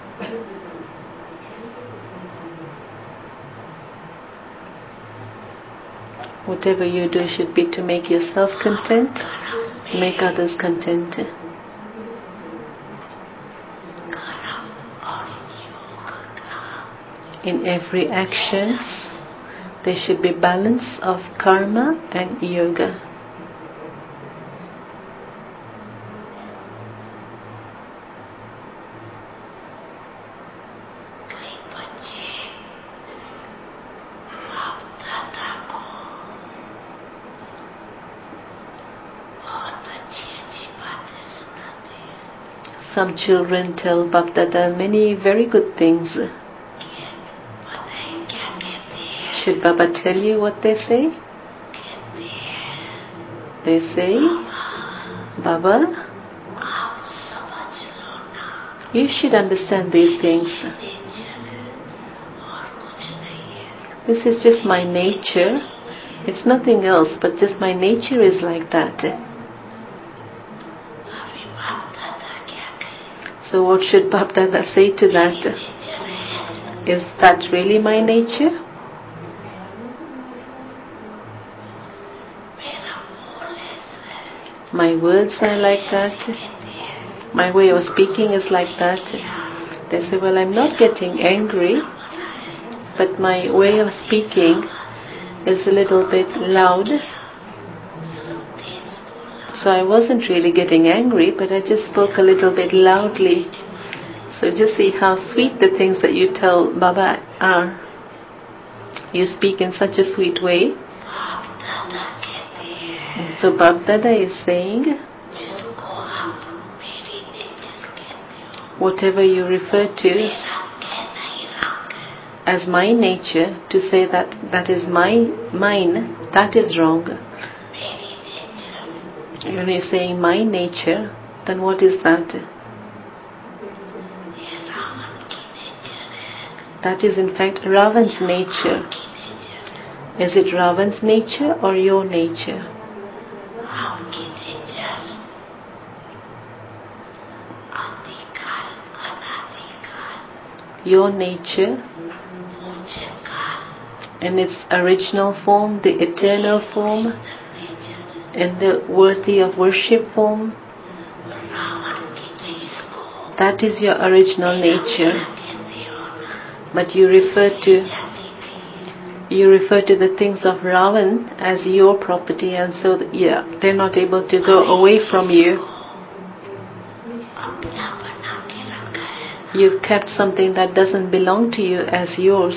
Whatever you do should be to make yourself content, make others content. कर्म और योग का In every action, there should be balance of karma and yoga. कई बच्चे बाप दादा को बहुत अच्छी अच्छी बातें सुनाते हैं Some children tell Bap Dada many very good things. पता है क्या कहते हैं Should Baba tell you what they say? कहते हैं They say, Baba, आप समझ लो ना you should understand these things. Nature और कुछ नहीं है This is just my nature. It's nothing else, but just my nature is like that. अभी बाप दादा क्या कहें So what should Bap Dada say to that? Nature है Is that really my nature? मेरा बोल ऐसा है My words are like that. कहते हैं My way of speaking is like that. They say, well, I'm not getting angry, but my way of speaking is a little bit loud. तेज बोलना So I wasn't really getting angry, but I just spoke a little bit loudly. So just see how sweet the things that you tell Baba are. You speak in such a sweet way. बाप दादा कहते हैं So Bap Dada is saying, जिसको आप मेरी nature कहते हो whatever you refer to मेरा कहना ही रंग है as my nature, to say that that is mine, that is wrong. मेरी nature When you're saying my nature, then what is that? ये रावण की नेचर है That is in fact Ravan's nature. की nature है Is it Ravan's nature or your nature? आपकी nature आदिकाल अनादिकाल Your nature पूज्य काल in its original form, the eternal form, nature and the worthy of worship form, Ravan की चीज को that is your original nature. कहते हो ना But you refer to जाती नहीं the things of Ravan as your property, and so they're not able to go away from you. अपना बना के रखा है You've kept something that doesn't belong to you as yours.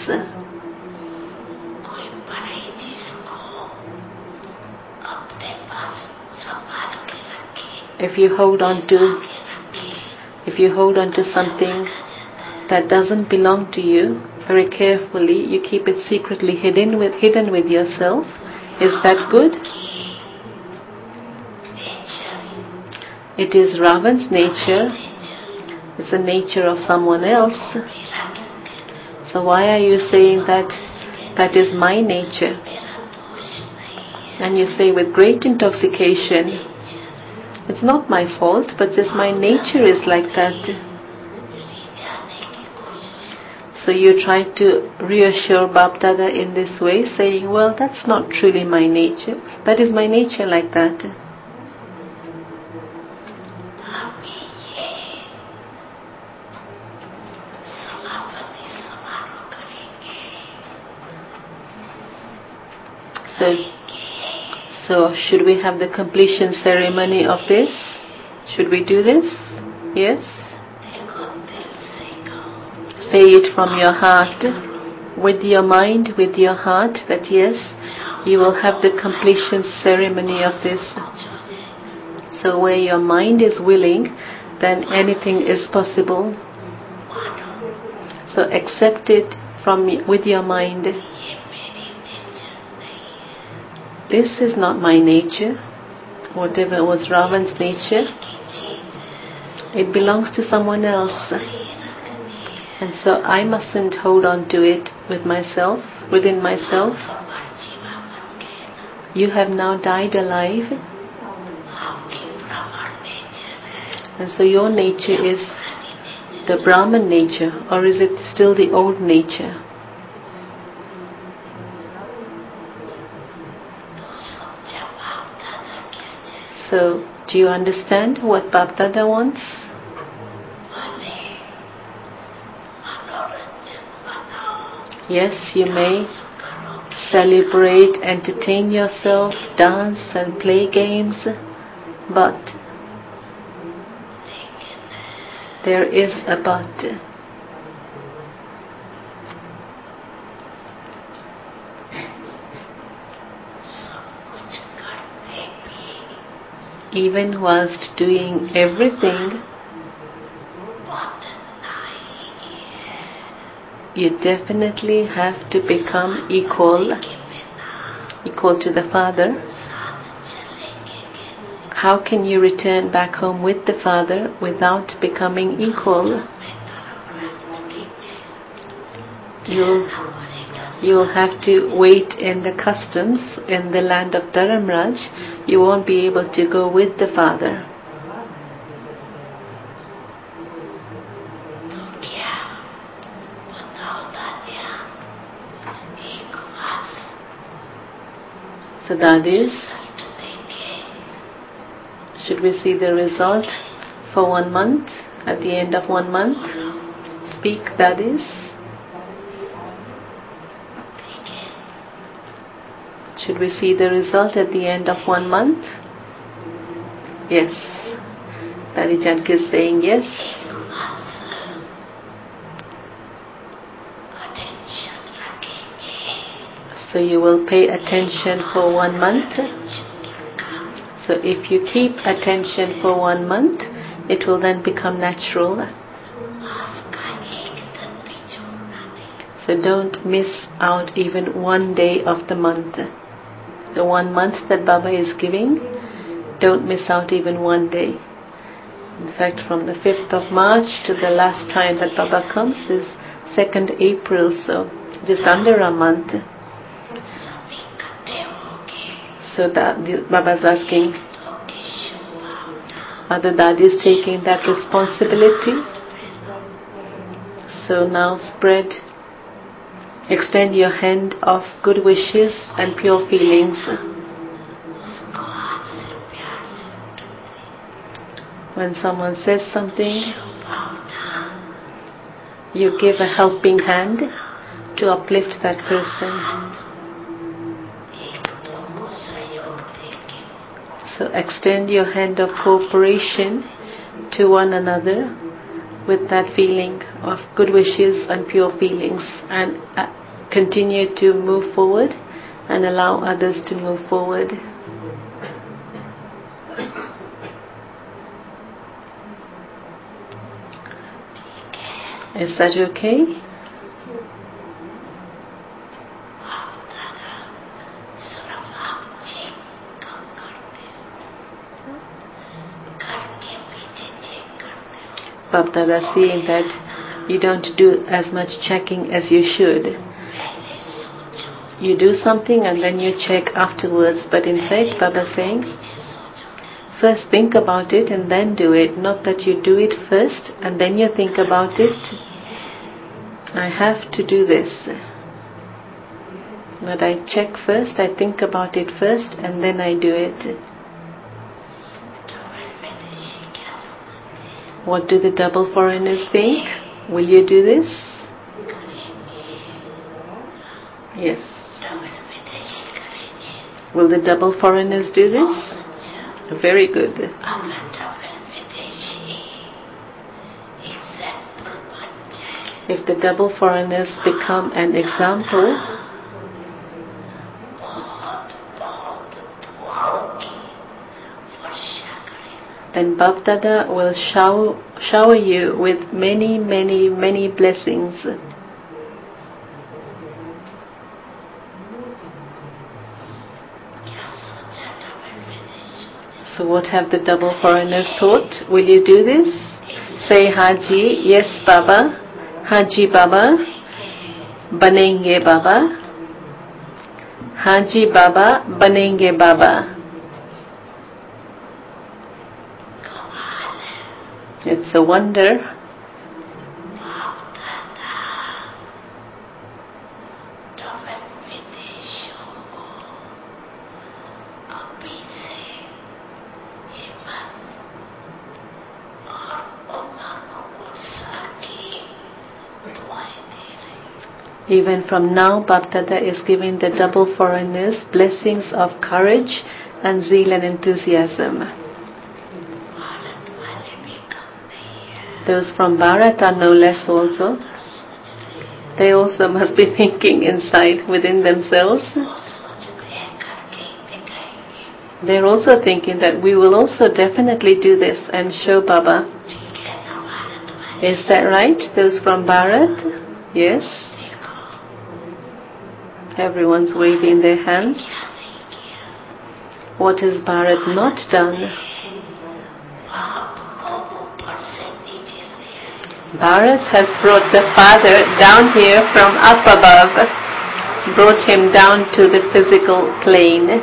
कोई पराई चीज को अपने पास संभाल के रखे If you hold on to रखे something that doesn't belong to you very carefully, you keep it secretly hidden with yourself. Is that good? Nature It is Ravan's nature. It's the nature of someone else. मेरा क्यों कहते So why are you saying that is my nature? मेरा दोष नहीं है And you say with great intoxication, it's not my fault, but just my nature is like that. रिझाने की कोशिश So you try to reassure Bap Dada in this way, saying, well, that's not truly my nature. That is my nature like that. अभी ये समापति समारोह करेंगे So should we have the completion ceremony of this? Should we do this? Yes? देखो दिल से कहो Say it from your heart. with your mind, with your heart, that yes, you will have the completion ceremony of this. So where your mind is willing, then anything is possible. So accept it with your mind. This is not my nature. Whatever was Ravan's nature, it belongs to someone else. And so I mustn't hold on to it within myself. You have now died alive. And so your nature is the Brahman nature, or is it still the old nature? So, do you understand what Bapdada wants? Yes, you may celebrate, entertain yourself, dance and play games, but there is a but. Even whilst doing everything, you definitely have to become equal to the Father. How can you return back home with the Father without becoming equal? You'll have to wait in the customs in the land of Dharamraj. You won't be able to go with the Father. So that is, should we see the result for 1 month, at the end of 1 month? Speak, that is. Should we see the result at the end of 1 month? Yes. Daddy Janki is saying yes. So you will pay attention for 1 month. So if you keep attention for 1 month, it will then become natural. So don't miss out even 1 day of the month. The 1 month that Baba is giving, don't miss out even 1 day. In fact, from the 5th of March to the last time that Baba comes is 2nd April, so just under a month. So that Baba's asking, are the daddies taking that responsibility? So now extend your hand of good wishes and pure feelings. When someone says something, you give a helping hand to uplift that person. So extend your hand of cooperation to one another with that feeling of good wishes and pure feelings, and continue to move forward and allow others to move forward. Is that okay? Bapdada saying that you don't do as much checking as you should. You do something and then you check afterwards, but in fact Baba saying, first think about it and then do it, not that you do it first and then you think about it. I have to do this. But I check first, I think about it first and then I do it. What do the double foreigners think? Will you do this? Yes. Will the double foreigners do this? Very good. If the double foreigners become an example, then Bapdada will shower you with many, many, many blessings. So what have the double foreigners thought? Will you do this? Say Haji, yes Baba, Haji Baba, Banenge Baba, Haji Baba, Banenge Baba. It's a wonder. Even from now, Bapdada is giving the double foreigners blessings of courage and zeal and enthusiasm. Those from Bharat are no less also. They also must be thinking inside within themselves. They're also thinking that we will also definitely do this and show Baba. Is that right? Those from Bharat? Yes. Everyone's waving their hands. What has Bharat not done? Bharat has brought the Father down here from up above, brought him down to the physical plane.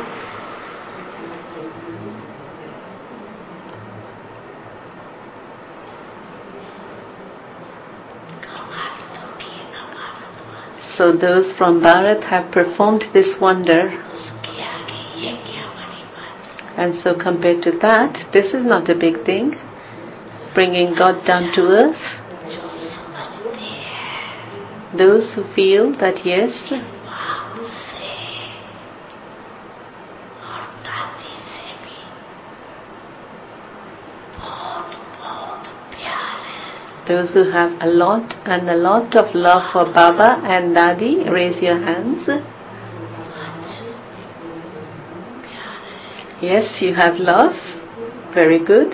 So those from Bharat have performed this wonder. And so compared to that, this is not a big thing. Bringing God down to earth. Those who feel that yes, those who have a lot and a lot of love for Baba and Dadi, raise your hands. Yes, you have love. Very good.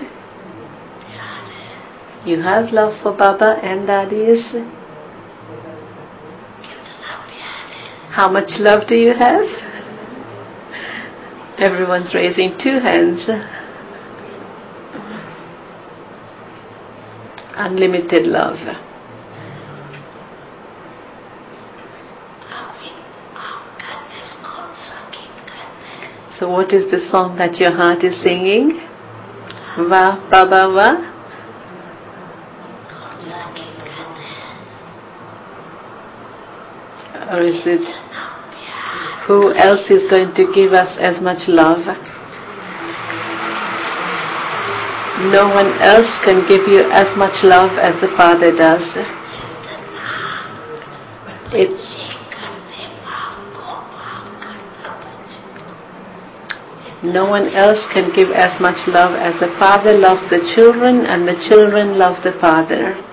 You have love for Baba and Dadis. How much love do you have? Everyone's raising 2 hands. Unlimited love. So what is the song that your heart is singing? Va Baba Va? Or is it who else is going to give us as much love? No one else can give you as much love as the Father does. No one else can give as much love as the Father loves the children and the children love the Father.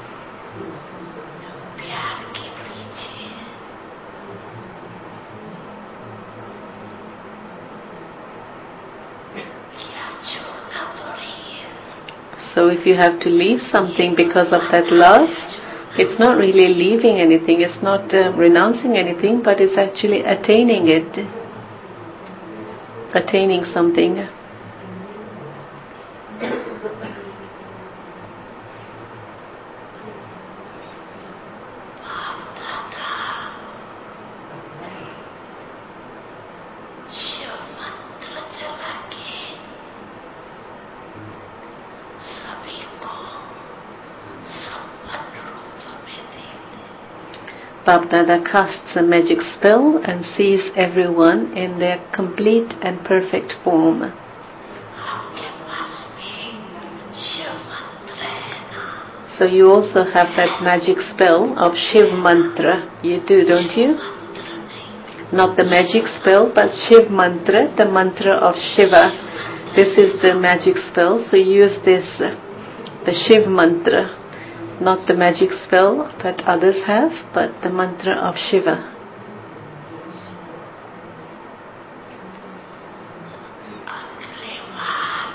So if you have to leave something because of that love, it's not really leaving anything, it's not renouncing anything, but it's actually attaining it. Attaining something. Bapdada casts a magic spell and sees everyone in their complete and perfect form. So you also have that magic spell of Shiv Mantra. You do, don't you? Not the magic spell, but Shiv Mantra, the mantra of Shiva. This is the magic spell, so use this, the Shiv Mantra. not the magic spell that others have, but the mantra of Shiva. अगली बार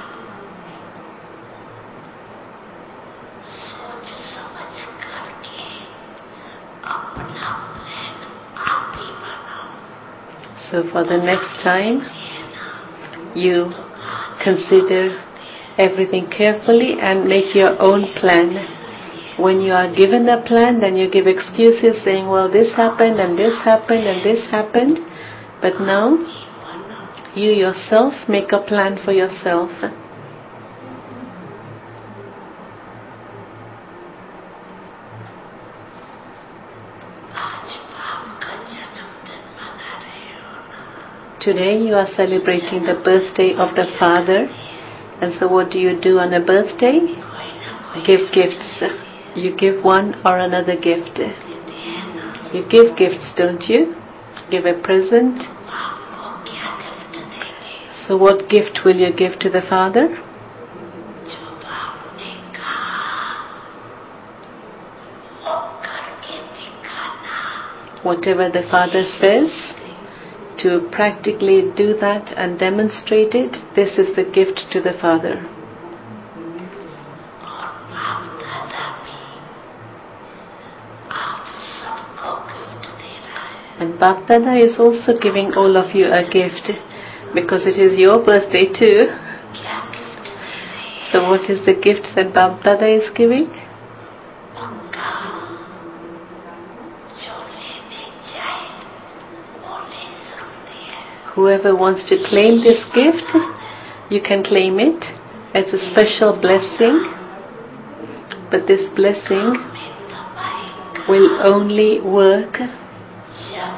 सोच समझ करके अपना plan आप ही बनाओ. So for the next time, you consider everything carefully and make your own plan. When you are given a plan, then you give excuses saying, well, this happened and this happened and this happened. But now, you yourself make a plan for yourself. आज बाप का जन्मदिन मना रहे हो ना. Today you are celebrating the birthday of the Father. And so what do you do on a birthday? Give gifts. You give one or another gift. You give gifts, don't you? Give a present. आपको क्या gift देंगे? So what gift will you give to the Father? जो बाप ने कहा वो करके दिखाना. Whatever the Father says, to practically do that and demonstrate it, this is the gift to the Father. और बाप दादा भी आप सबको गिफ्ट दे रहा है. And Bap Dada is also giving all of you a gift, because it is your birthday too. क्या gift दे रहे हैं? So what is the gift that Bap Dada is giving? उनका जो लेने जाए वो ले सकते हैं. Whoever wants to claim this gift, you can claim it as a special blessing. But this blessing में दवाई will only work जब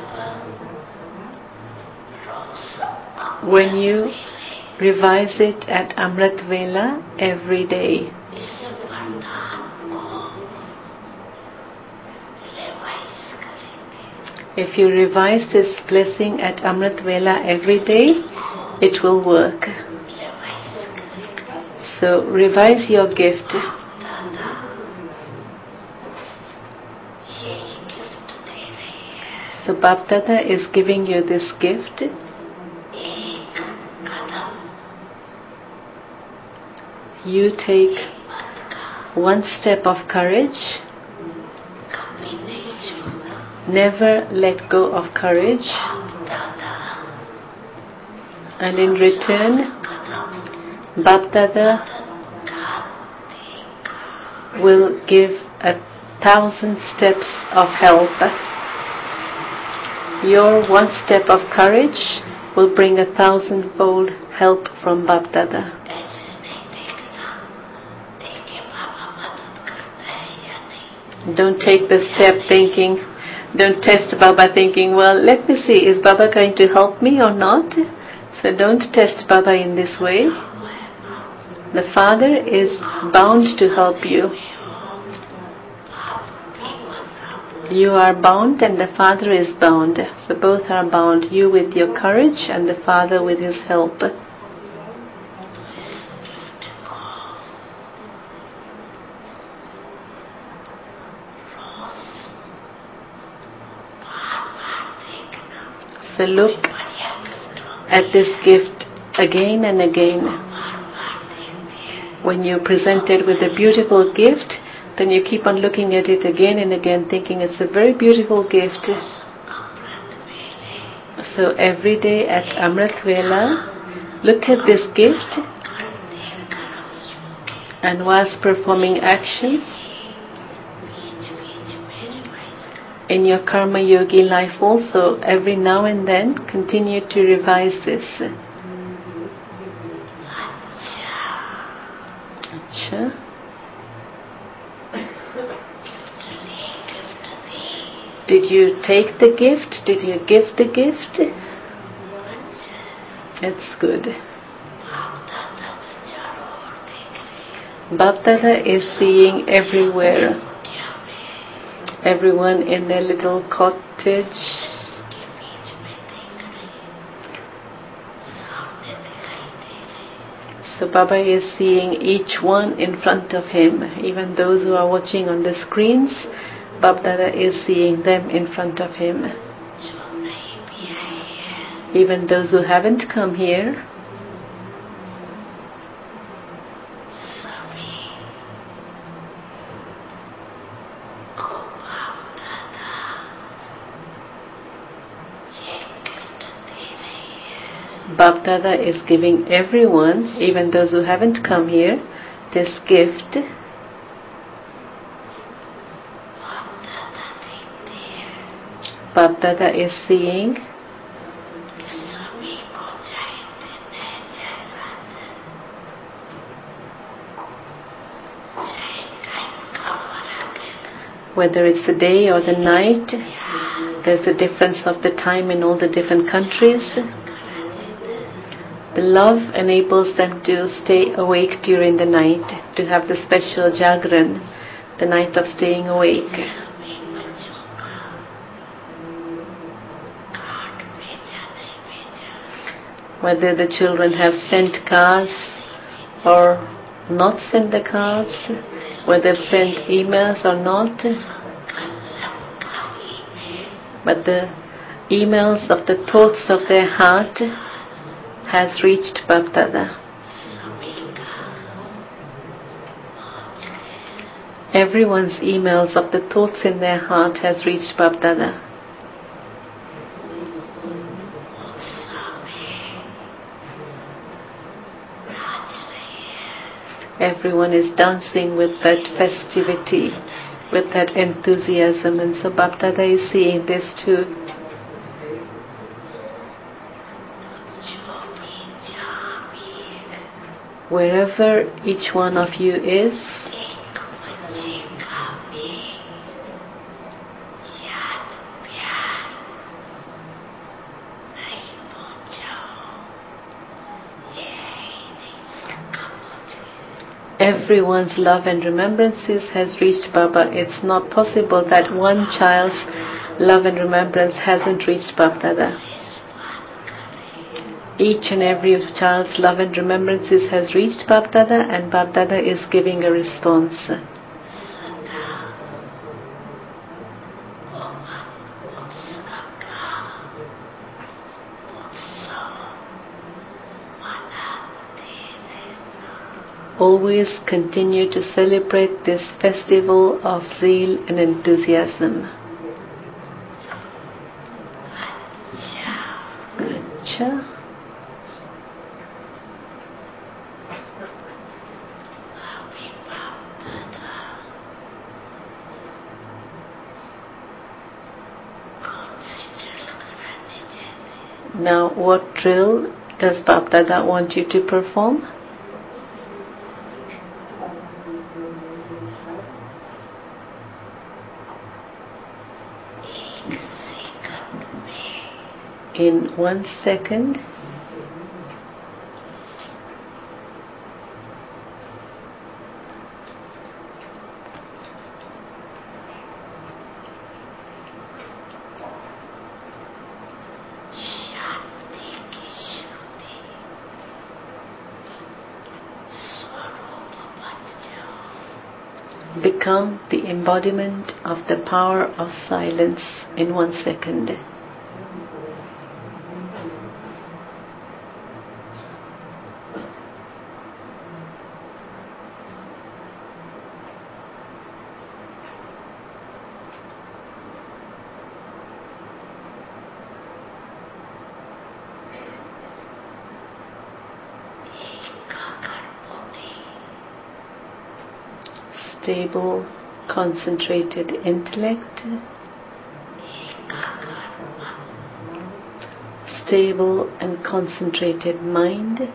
रोज when you revise it at Amrit Vela every day. इस वरदान को रिवाइज करेंगे. If you revise this blessing at Amrit Vela every day, it will work. Revise करेंगे. So revise your gift. दादा यही gift दे रही है. So Bap Dada is giving you this gift. एक कदम You take हिम्मत का one step of courage. कभी नहीं छोड़ना. Never let go of courage. दादा And in return, Kadam Bap Dada का देगा. will give 1,000 steps of help. Your one step of courage will bring 1,000-fold help from Bap Dada. ऐसे नहीं देखना देखे बाबा मदद करता है या नहीं. Don't take the step thinking, don't test Baba thinking, well, let me see, is Baba going to help me or not? So don't test Baba in this way. The Father is bound to help you. You are bound and the Father is bound. So both are bound, you with your courage and the Father with his help. तो इस gift को रोज बार-बार देखना. So look बढ़िया gift होता at this gift again and again. बार-बार देखते हैं. When you're presented with a beautiful gift, then you keep on looking at it again and again, thinking it's a very beautiful gift. अमृत वेले So every day at Amrit Vela, look at this gift, करते कर्म योगी and whilst performing actions बीच-बीच में revise कर. in your Karma Yogi life also, every now and then, continue to revise this. अच्छा Acha. Gift ली gift दी. Did you take the gift? Did you give the gift? अच्छा It's good. बाप दादा तो चारों ओर देख रहे हैं. Bap Dada is seeing everywhere. कुटिया में Everyone in their little cottage. के बीच में देख रहे हैं. सामने दिखाई दे रहे हैं. So Baba is seeing each one in front of him. Even those who are watching on the screens, Baba Dada is seeing them in front of him. जो नहीं भी आए हैं Even those who haven't come here, सभी को बाप दादा ये गिफ्ट दे रही है Baba Dada is giving everyone, even those who haven't come here, this gift. बाप दादा देखते हैं Baba Dada is seeing कि सभी को चाहे दिन है चाहे रात है चाहे टाइम का फर्क है whether it's the day or the night. There's a difference of the time in all the different countries. The love enables them to stay awake during the night, to have the special Jagran, the night of staying awake. सभी बच्चों का card भेजा नहीं भेजा Whether the children have sent cards or not sent the cards, whether they've sent emails or not, सबका email but the emails of the thoughts of their heart has reached Baba Dada. सभी का पहुंच गए Everyone's emails of the thoughts in their heart has reached Baba Dada. उत्साह में नाच रही है Everyone is dancing with that festivity, with that enthusiasm, and so Baba Dada is seeing this too. जो भी जहाँ भी है Wherever each one of you is, एक बच्चे का भी याद प्यार नहीं पहुंचा हो ये है ही नहीं सबका पहुंच गया everyone's love and remembrances has reached Baba. It's not possible that one child's love and remembrance hasn't reached Baba Dada. Respond कर रही है Each and every child's love and remembrances has reached Baba Dada, and Baba Dada is giving a response. सदा उमंग उत्साह का उत्सव मनाते रहना Always continue to celebrate this festival of zeal and enthusiasm. अच्छा Acha. अभी बाप दादा कौन सी ड्रिल कराने चाहते हैं Now, what drill does Baba Dada want you to perform? एक सेकंड में In 1 second, शांति की श्रुति स्वरूप बन जाओ become the embodiment of the power of silence in 1 second. एकाग्र बुद्धि Stable, concentrated intellect, एकाग्र मन stable and concentrated mind,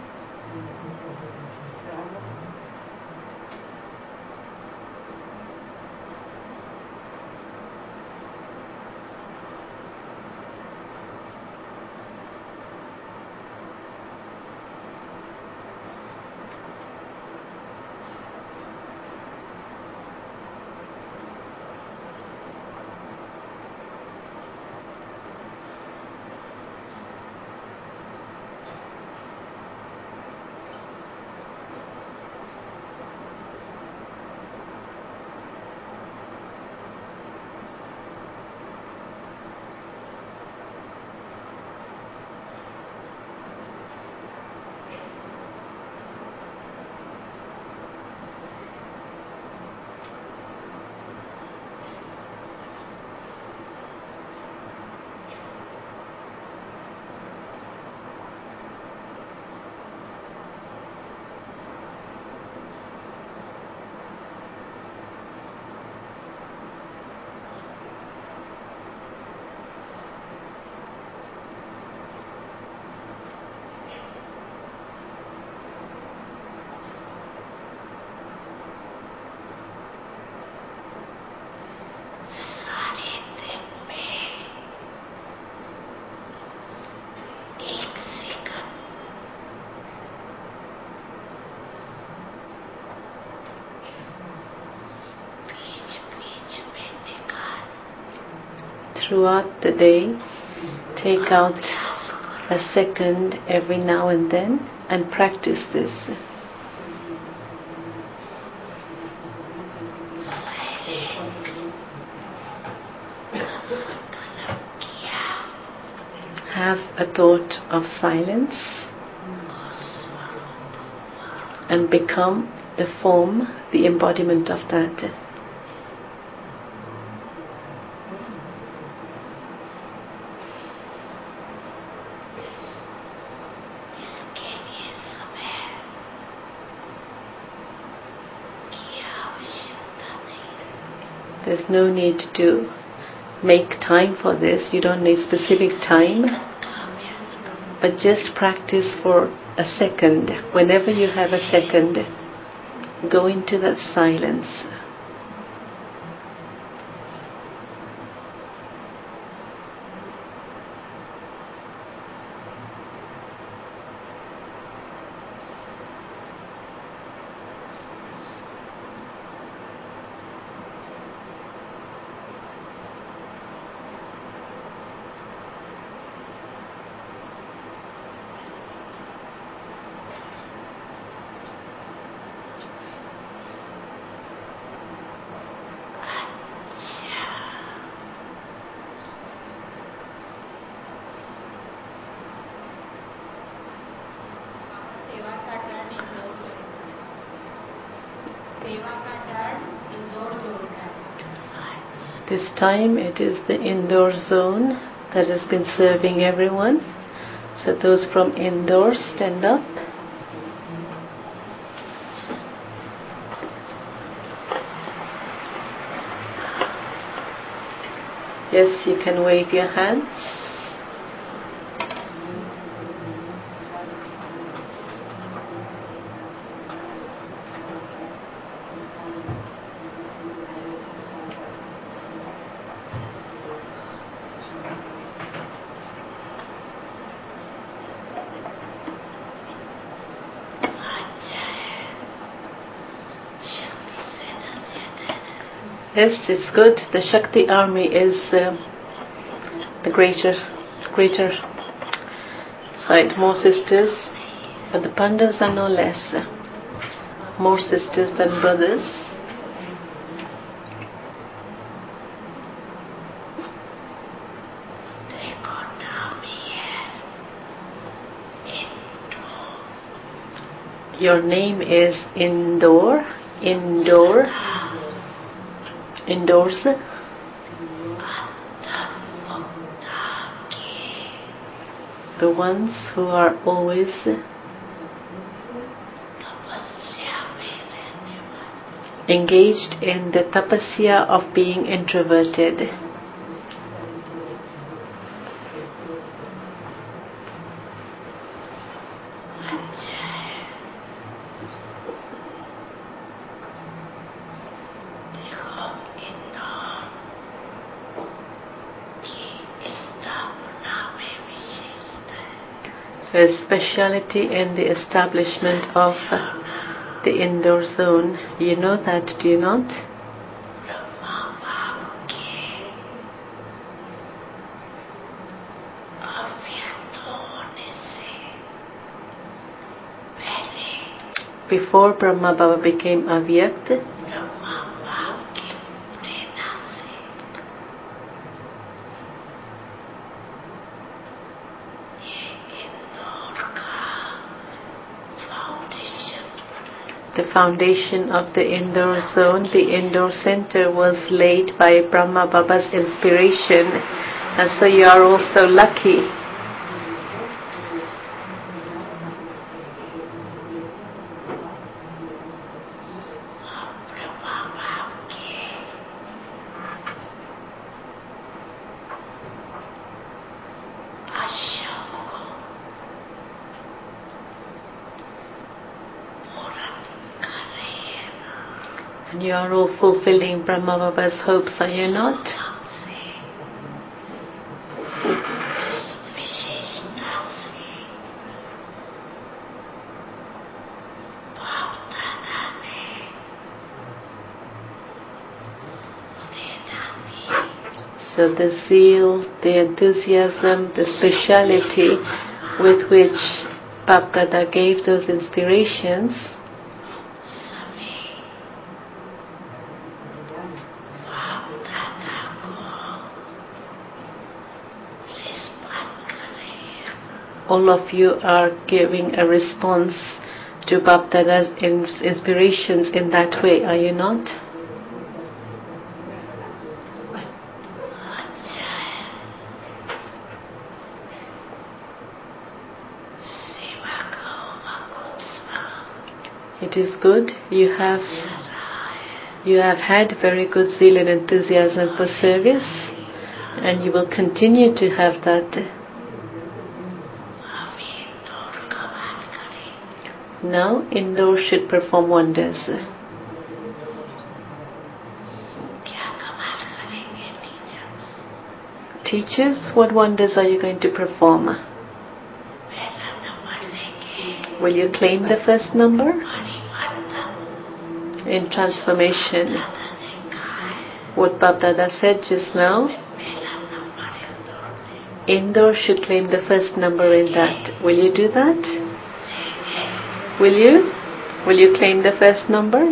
throughout the day, take out a second every now and then and practice this. Have a thought of silence and become the form, the embodiment of that. There's no need to make time for this. You don't need specific time, but just practice for a second. Whenever you have a second, go into that silence. This time it is the indoor zone that has been serving everyone. So those from indoors, stand up. Yes, you can wave your hands. Yes, it's good. The Shakti army is the greater side, more sisters, but the Pandavas are no less, more sisters than brothers. Your name is Indore. Indoors. The ones who are always engaged in the tapasya of being introverted. There is speciality in the establishment of the indoor zone. You know that, do you not? Before Brahma Baba became Avyakt, the foundation of the indoor zone, the indoor center, was laid by Brahma Baba's inspiration, and so you are also lucky. And you are all fulfilling Brahma Baba's hopes, are you not? So the zeal, the enthusiasm, the speciality with which Bapdada gave those inspirations सभी बाप दादा को respond कर रहे हैं. all of you are giving a response to Bapdada's inspirations in that way, are you not? अच्छा है. सेवा का उत्सव It is good. You have had very good zeal and enthusiasm for service, and you will continue to have that. अभी दौड़ कमाल करें. Now, Indore should perform wonders. क्या कमाल करेंगे teachers? Teachers, what wonders are you going to perform? पहला number लेके Will you claim the first number? परिवर्तन In transformation, दादा ने कहा है. what Bapdada said just now, पहला नंबर इंदौर ने Indore should claim the first number in that. Will you do that? Will you? Will you claim the first number?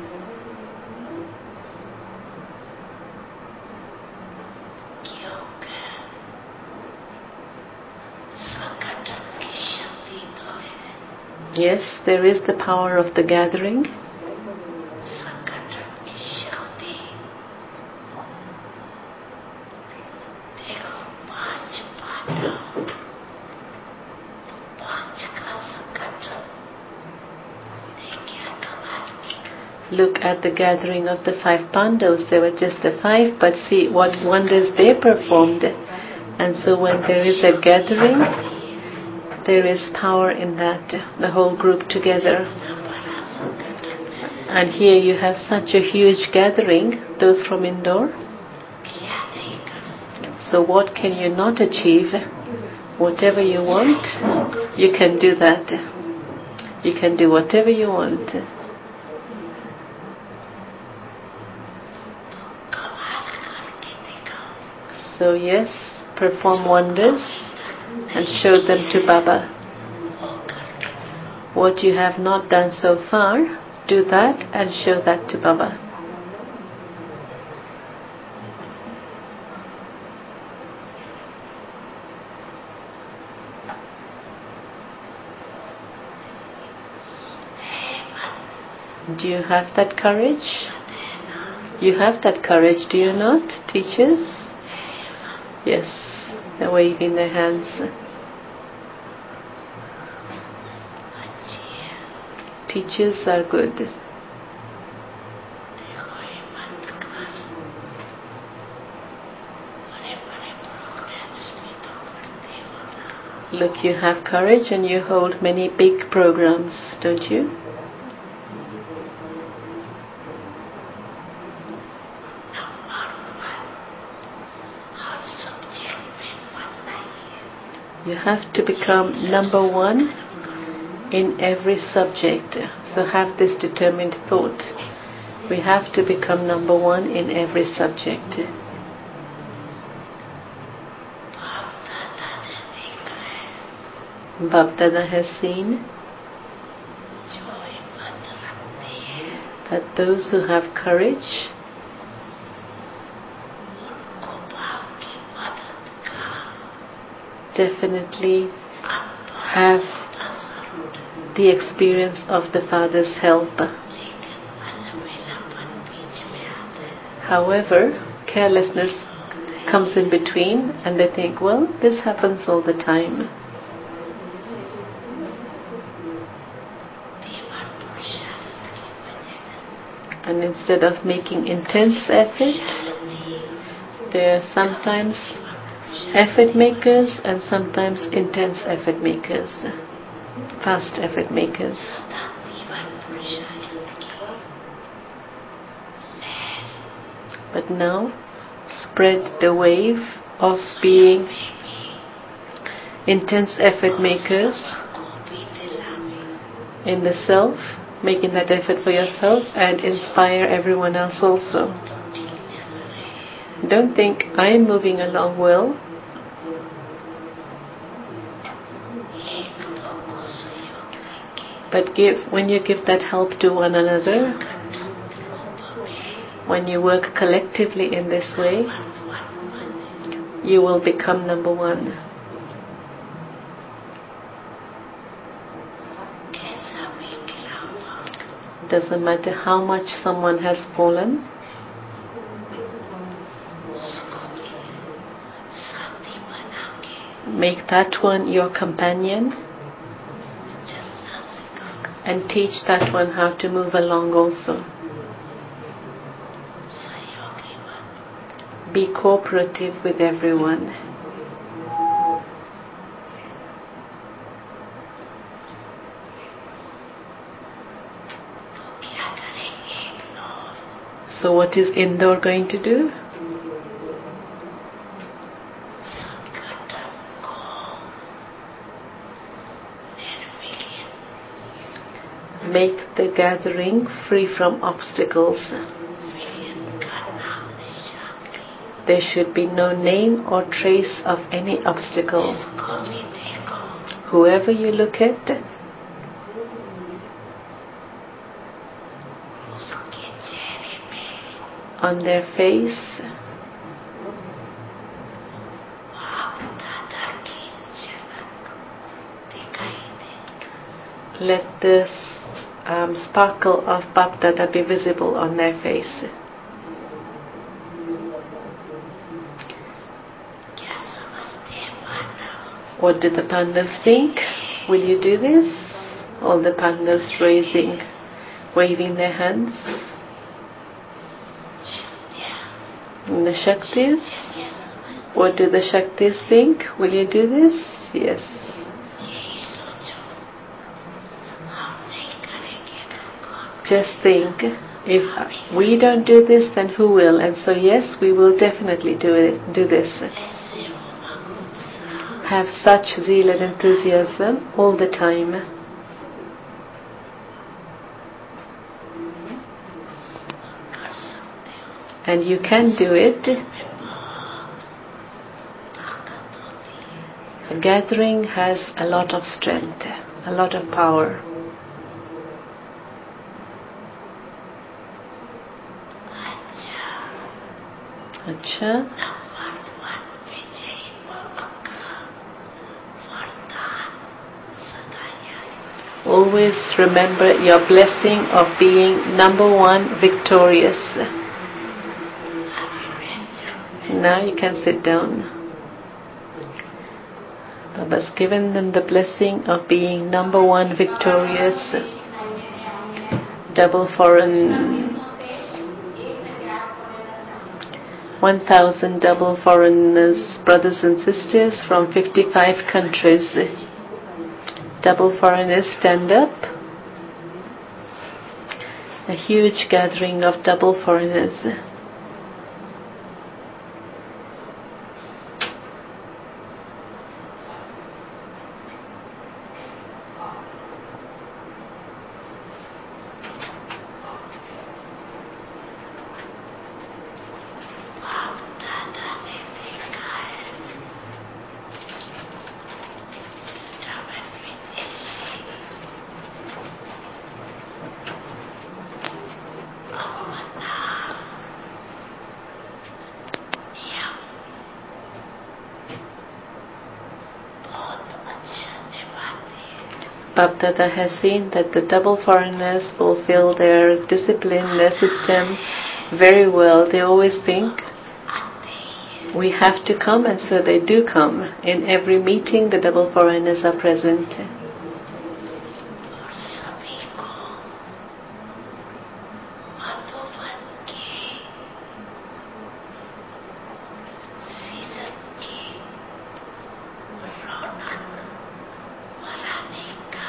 क्योंकि संगठन की शक्ति तो है. Yes, there is the power of the gathering. संगठन की शक्ति. देखो 5 पांडव तो 5 का संगठन ने क्या कमाल किया. Look at the gathering of the 5 Pandavas. They were just the 5, but see what wonders they performed. And so when there is a gathering, there is power in that, the whole group together. बड़ा संगठन है. And here you have such a huge gathering, those from Indore. क्या नहीं कर सकते. So what can you not achieve? Whatever you want, you can do that. You can do whatever you want. कमाल करके दिखाओ. So yes, perform wonders and show them to Baba. वो करके What you have not done so far, do that and show that to Baba. Do you have that courage? You have that courage, do you not, teachers? Yes, they're waving their hands. अच्छी है. Teachers are good. देखो हिम्मत कर. बड़े-बड़े programmes भी तो करते हो ना. Look, you have courage and you hold many big programs, don't you? Number 1 हर सब्जेक्ट में बनना ही है. You have to become number 1 in every subject. So have this determined thought. We have to become number 1 in every subject. बाप दादा ने देखा है. Bapdada has seen जो हिम्मत रखते हैं that those who have courage, उनको बाप की मदद का definitely अनुभव have होता जरूर है. the experience of the Father's help. लेकिन अलबेलापन बीच में आता है. However, carelessness comes in between and they think, well, this happens all the time. तीव्र पुरुषार्थ की वजह And instead of making intense effort, there are sometimes effort makers and sometimes intense effort makers, fast effort makers. सदा तीव्र पुरुषार्थ की लहर But now, spread the wave of being में भी intense effort makers को भी दिलावे. in the self, making that effort for yourself and inspire everyone else also. तो ठीक चल रहे हैं. Don't think I'm moving along well. एक दो को सहयोग देंगे But when you give that help to one another, संगठन रूप में when you work collectively in this way, बने you will become number one. कैसा भी गिरावा Doesn't matter how much someone has fallen, उसको भी साथी बना के make that one your companion चलना सिखाओ and teach that one how to move along also. सहयोगी बनो Be cooperative with everyone. तो क्या करेंगे ignore So what is Indore going to do? संगठन को निर्विघ्न Make the gathering free from obstacles. विघ्न का नाम निशान नहीं There should be no name or trace of any obstacle. जिसको भी देखो Whoever you look at, उसके चेहरे में on their face, बाप दादा की झलक दिखाई दे let the sparkle of Bap Dada be visible on their face. क्या समझते हैं मानव What do the Pandavas think? Will you do this? All the Pandavas waving their hands. शक्तियाँ And the Shaktis? क्या समझते What do the Shaktis think? Will you do this? Yes. यही सोचो हम नहीं करेंगे तो कौन Just think, if we don't do this, then who will? And so yes, we will definitely do this. ऐसे उमंग उत्साह Have such zeal and enthusiasm all the time. कर सकते हो And you can do it. में बहुत ताकत होती है A gathering has a lot of strength, a lot of power. अच्छा Acha. नंबर वन विजयी भव का वरदान सदा याद Always remember your blessing of being number one victorious. अभी बैठ जाओ Now you can sit down. Baba's given them the blessing of being number one victorious. Double foreign 1,000 double foreigners, brothers and sisters from 55 countries. Double foreigners stand up. A huge gathering of double foreigners. बाप दादा ने देखा है double विदेशी अपना नियम बहुत अच्छा निभाते हैं Bap Dada has seen that the double foreigners fulfill their discipline, their system very well. They always think, आते ही हैं we have to come, and so they do come. In every meeting, the double foreigners are present. और सभी को मधुबन के season की रौनक बढ़ाने का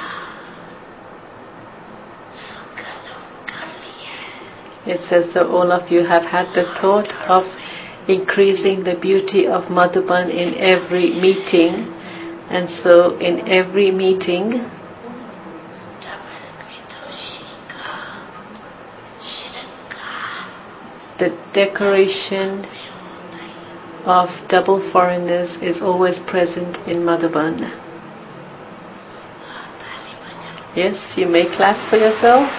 संकल्प कर लिया है It's as though all of you have had the thought of increasing the beauty of Madhuban in every meeting. And so in every meeting, double विदुषी का श्रृंगार the decoration में होता of double foreigners is always present in Madhuban. Yes, you may clap for yourself.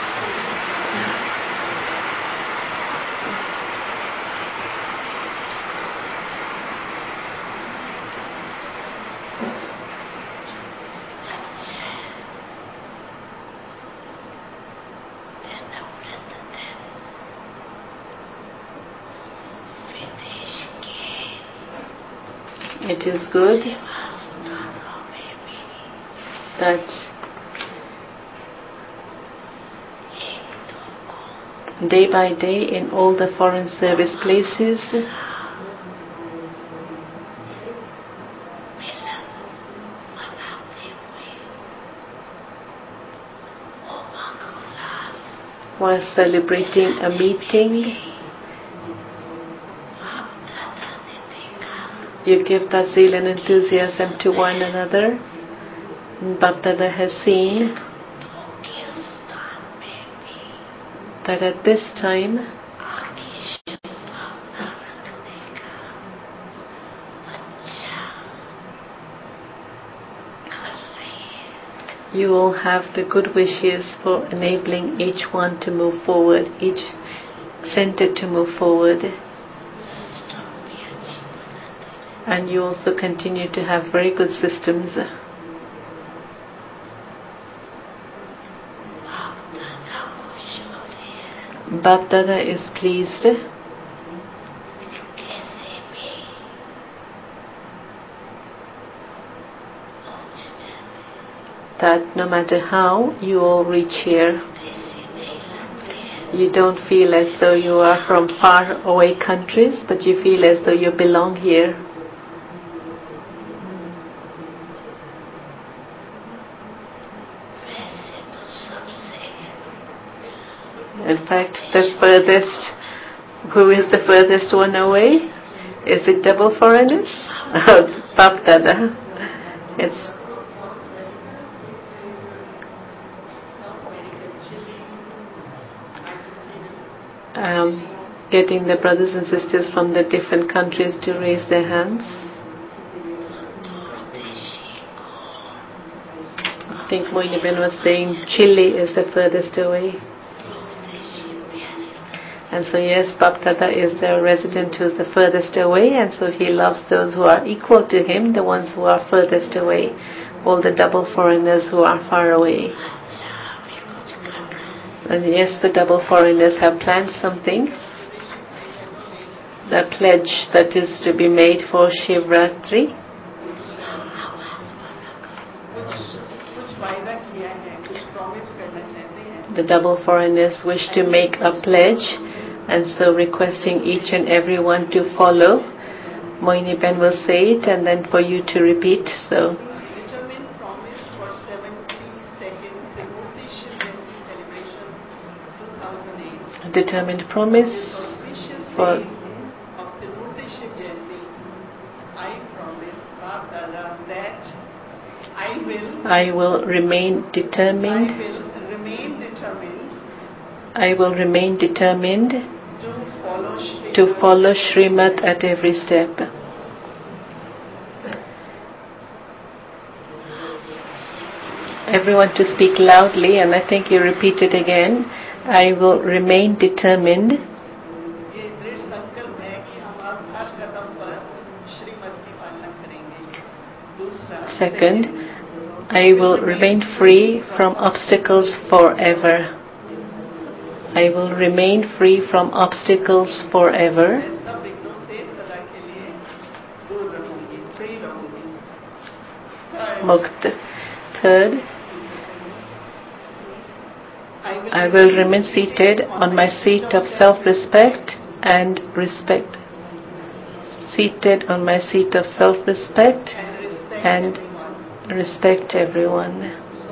It is good that day by day in all the foreign service places while celebrating a meeting, you give that zeal and enthusiasm to one another. Bapdada has seen that at this time you all have the good wishes for enabling each one to move forward, each center to move forward. And you also continue to have very good systems. Bapdada is pleased that no matter how you all reach here, you don't feel as though you are from far away countries, but you feel as though you belong here. In fact, who is the furthest one away? Is it double foreigners? Bapdada. It's getting the brothers and sisters from the different countries to raise their hands. I think Moiniben was saying Chile is the furthest away. And so yes, Bapdada is the resident who is the furthest away, and so he loves those who are equal to him, the ones who are furthest away, all the double foreigners who are far away. And yes, the double foreigners have planned something, the pledge that is to be made for Shivratri. The double foreigners wish to make a pledge, and so requesting each and every one to follow. Moiniben will say it and then for you to repeat. So Determined promise for 72nd Trimurti Shiv Jayanti celebration 2008. Determined promise Auspicious for day of Trimurti Shiv Jayanti, I promise Bapdada that I will remain determined to follow Srimad at every step. Everyone to speak loudly, and I think you repeat it again. I will remain determined. Second, I will remain free from obstacles forever. I will remain free from obstacles forever. Third, I will remain seated on my seat of self-respect and respect. Seated on my seat of self-respect and respect everyone.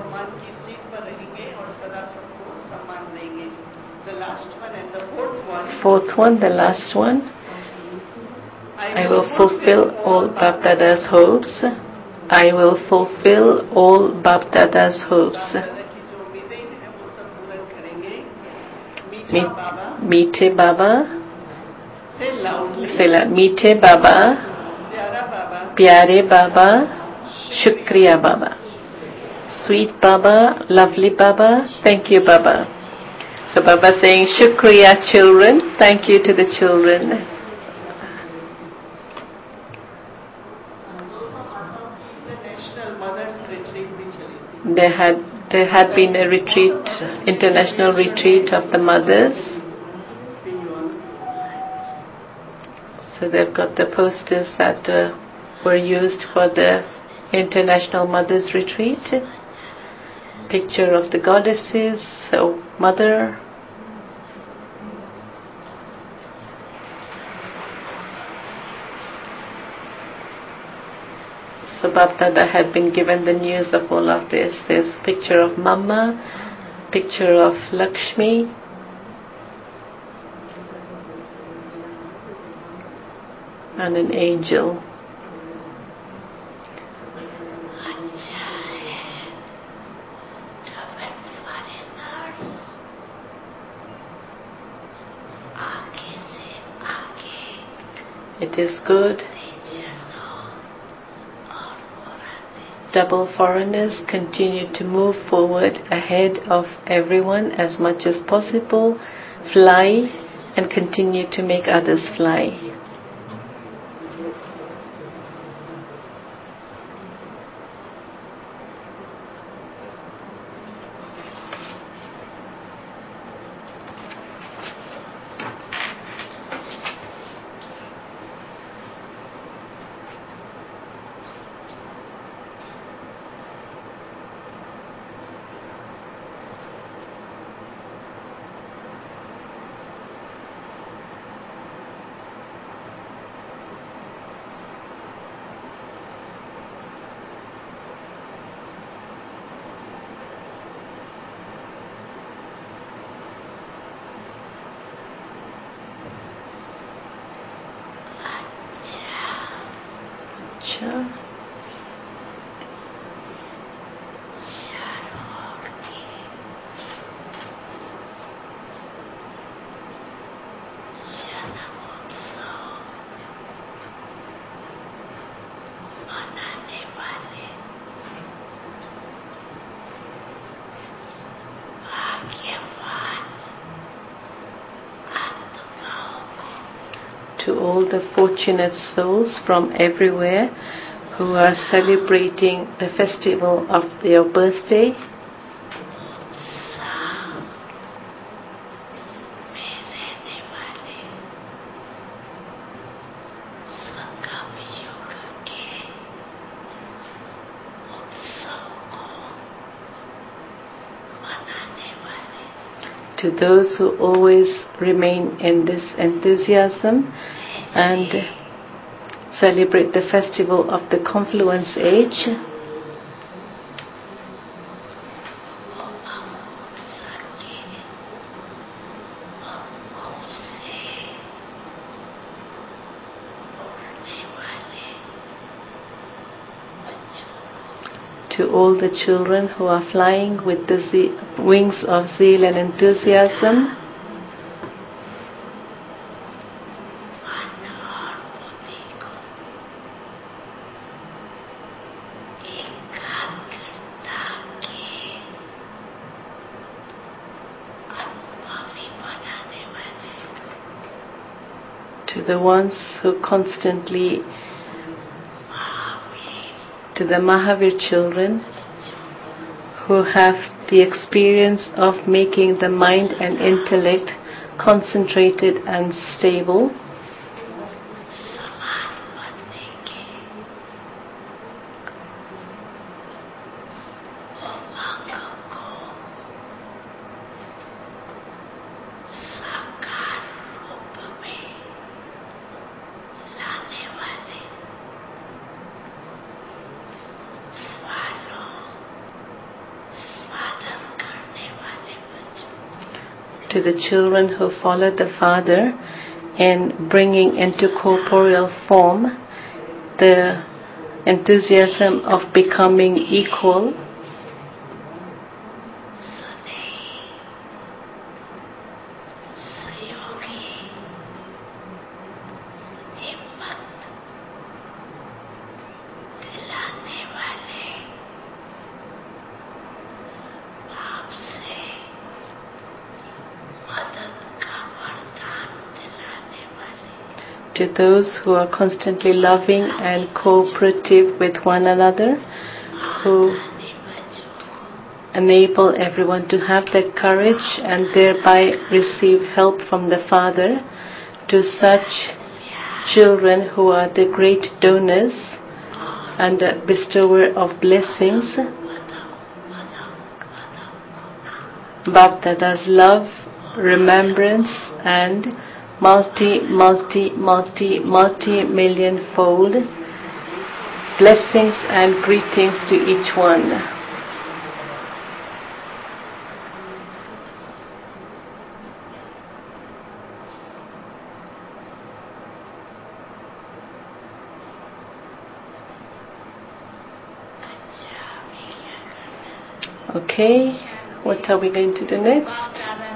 Fourth one, the last one. I will fulfill all Bapdada's hopes. I will fulfill all Bapdada's hopes. Meete Baba. Say loud. Meete Baba. Pyare Baba, Shukriya Baba. Sweet Baba, lovely Baba, thank you Baba. So Baba saying, Shukriya children, thank you to the children. International Mothers Retreat भी चली थी. There had been a retreat, international retreat of the mothers. So they've got the posters that were used for the International Mothers Retreat. Picture of the goddesses, so mother. So Bab Dada had been given the news of all of this. There's a picture of Mama, picture of Lakshmi, and an angel. It is good. Double foreigners continue to move forward ahead of everyone as much as possible, fly, and continue to make others fly. To all the fortunate souls from everywhere who are celebrating the festival of their birthday, to those who always remain in this enthusiasm and celebrate the festival of the confluence age, to all the children who are flying with the wings of zeal and enthusiasm, to the ones who constantly, to the Mahavir children who have the experience of making the mind and intellect concentrated and stable, to the children who follow the Father in bringing into corporeal form the enthusiasm of becoming equal, to those who are constantly loving and cooperative with one another, who enable everyone to have that courage and thereby receive help from the Father, to such children who are the great donors and the bestower of blessings. Baptada's love, remembrance and multi-million-fold blessings and greetings to each one. Okay, what are we going to do next?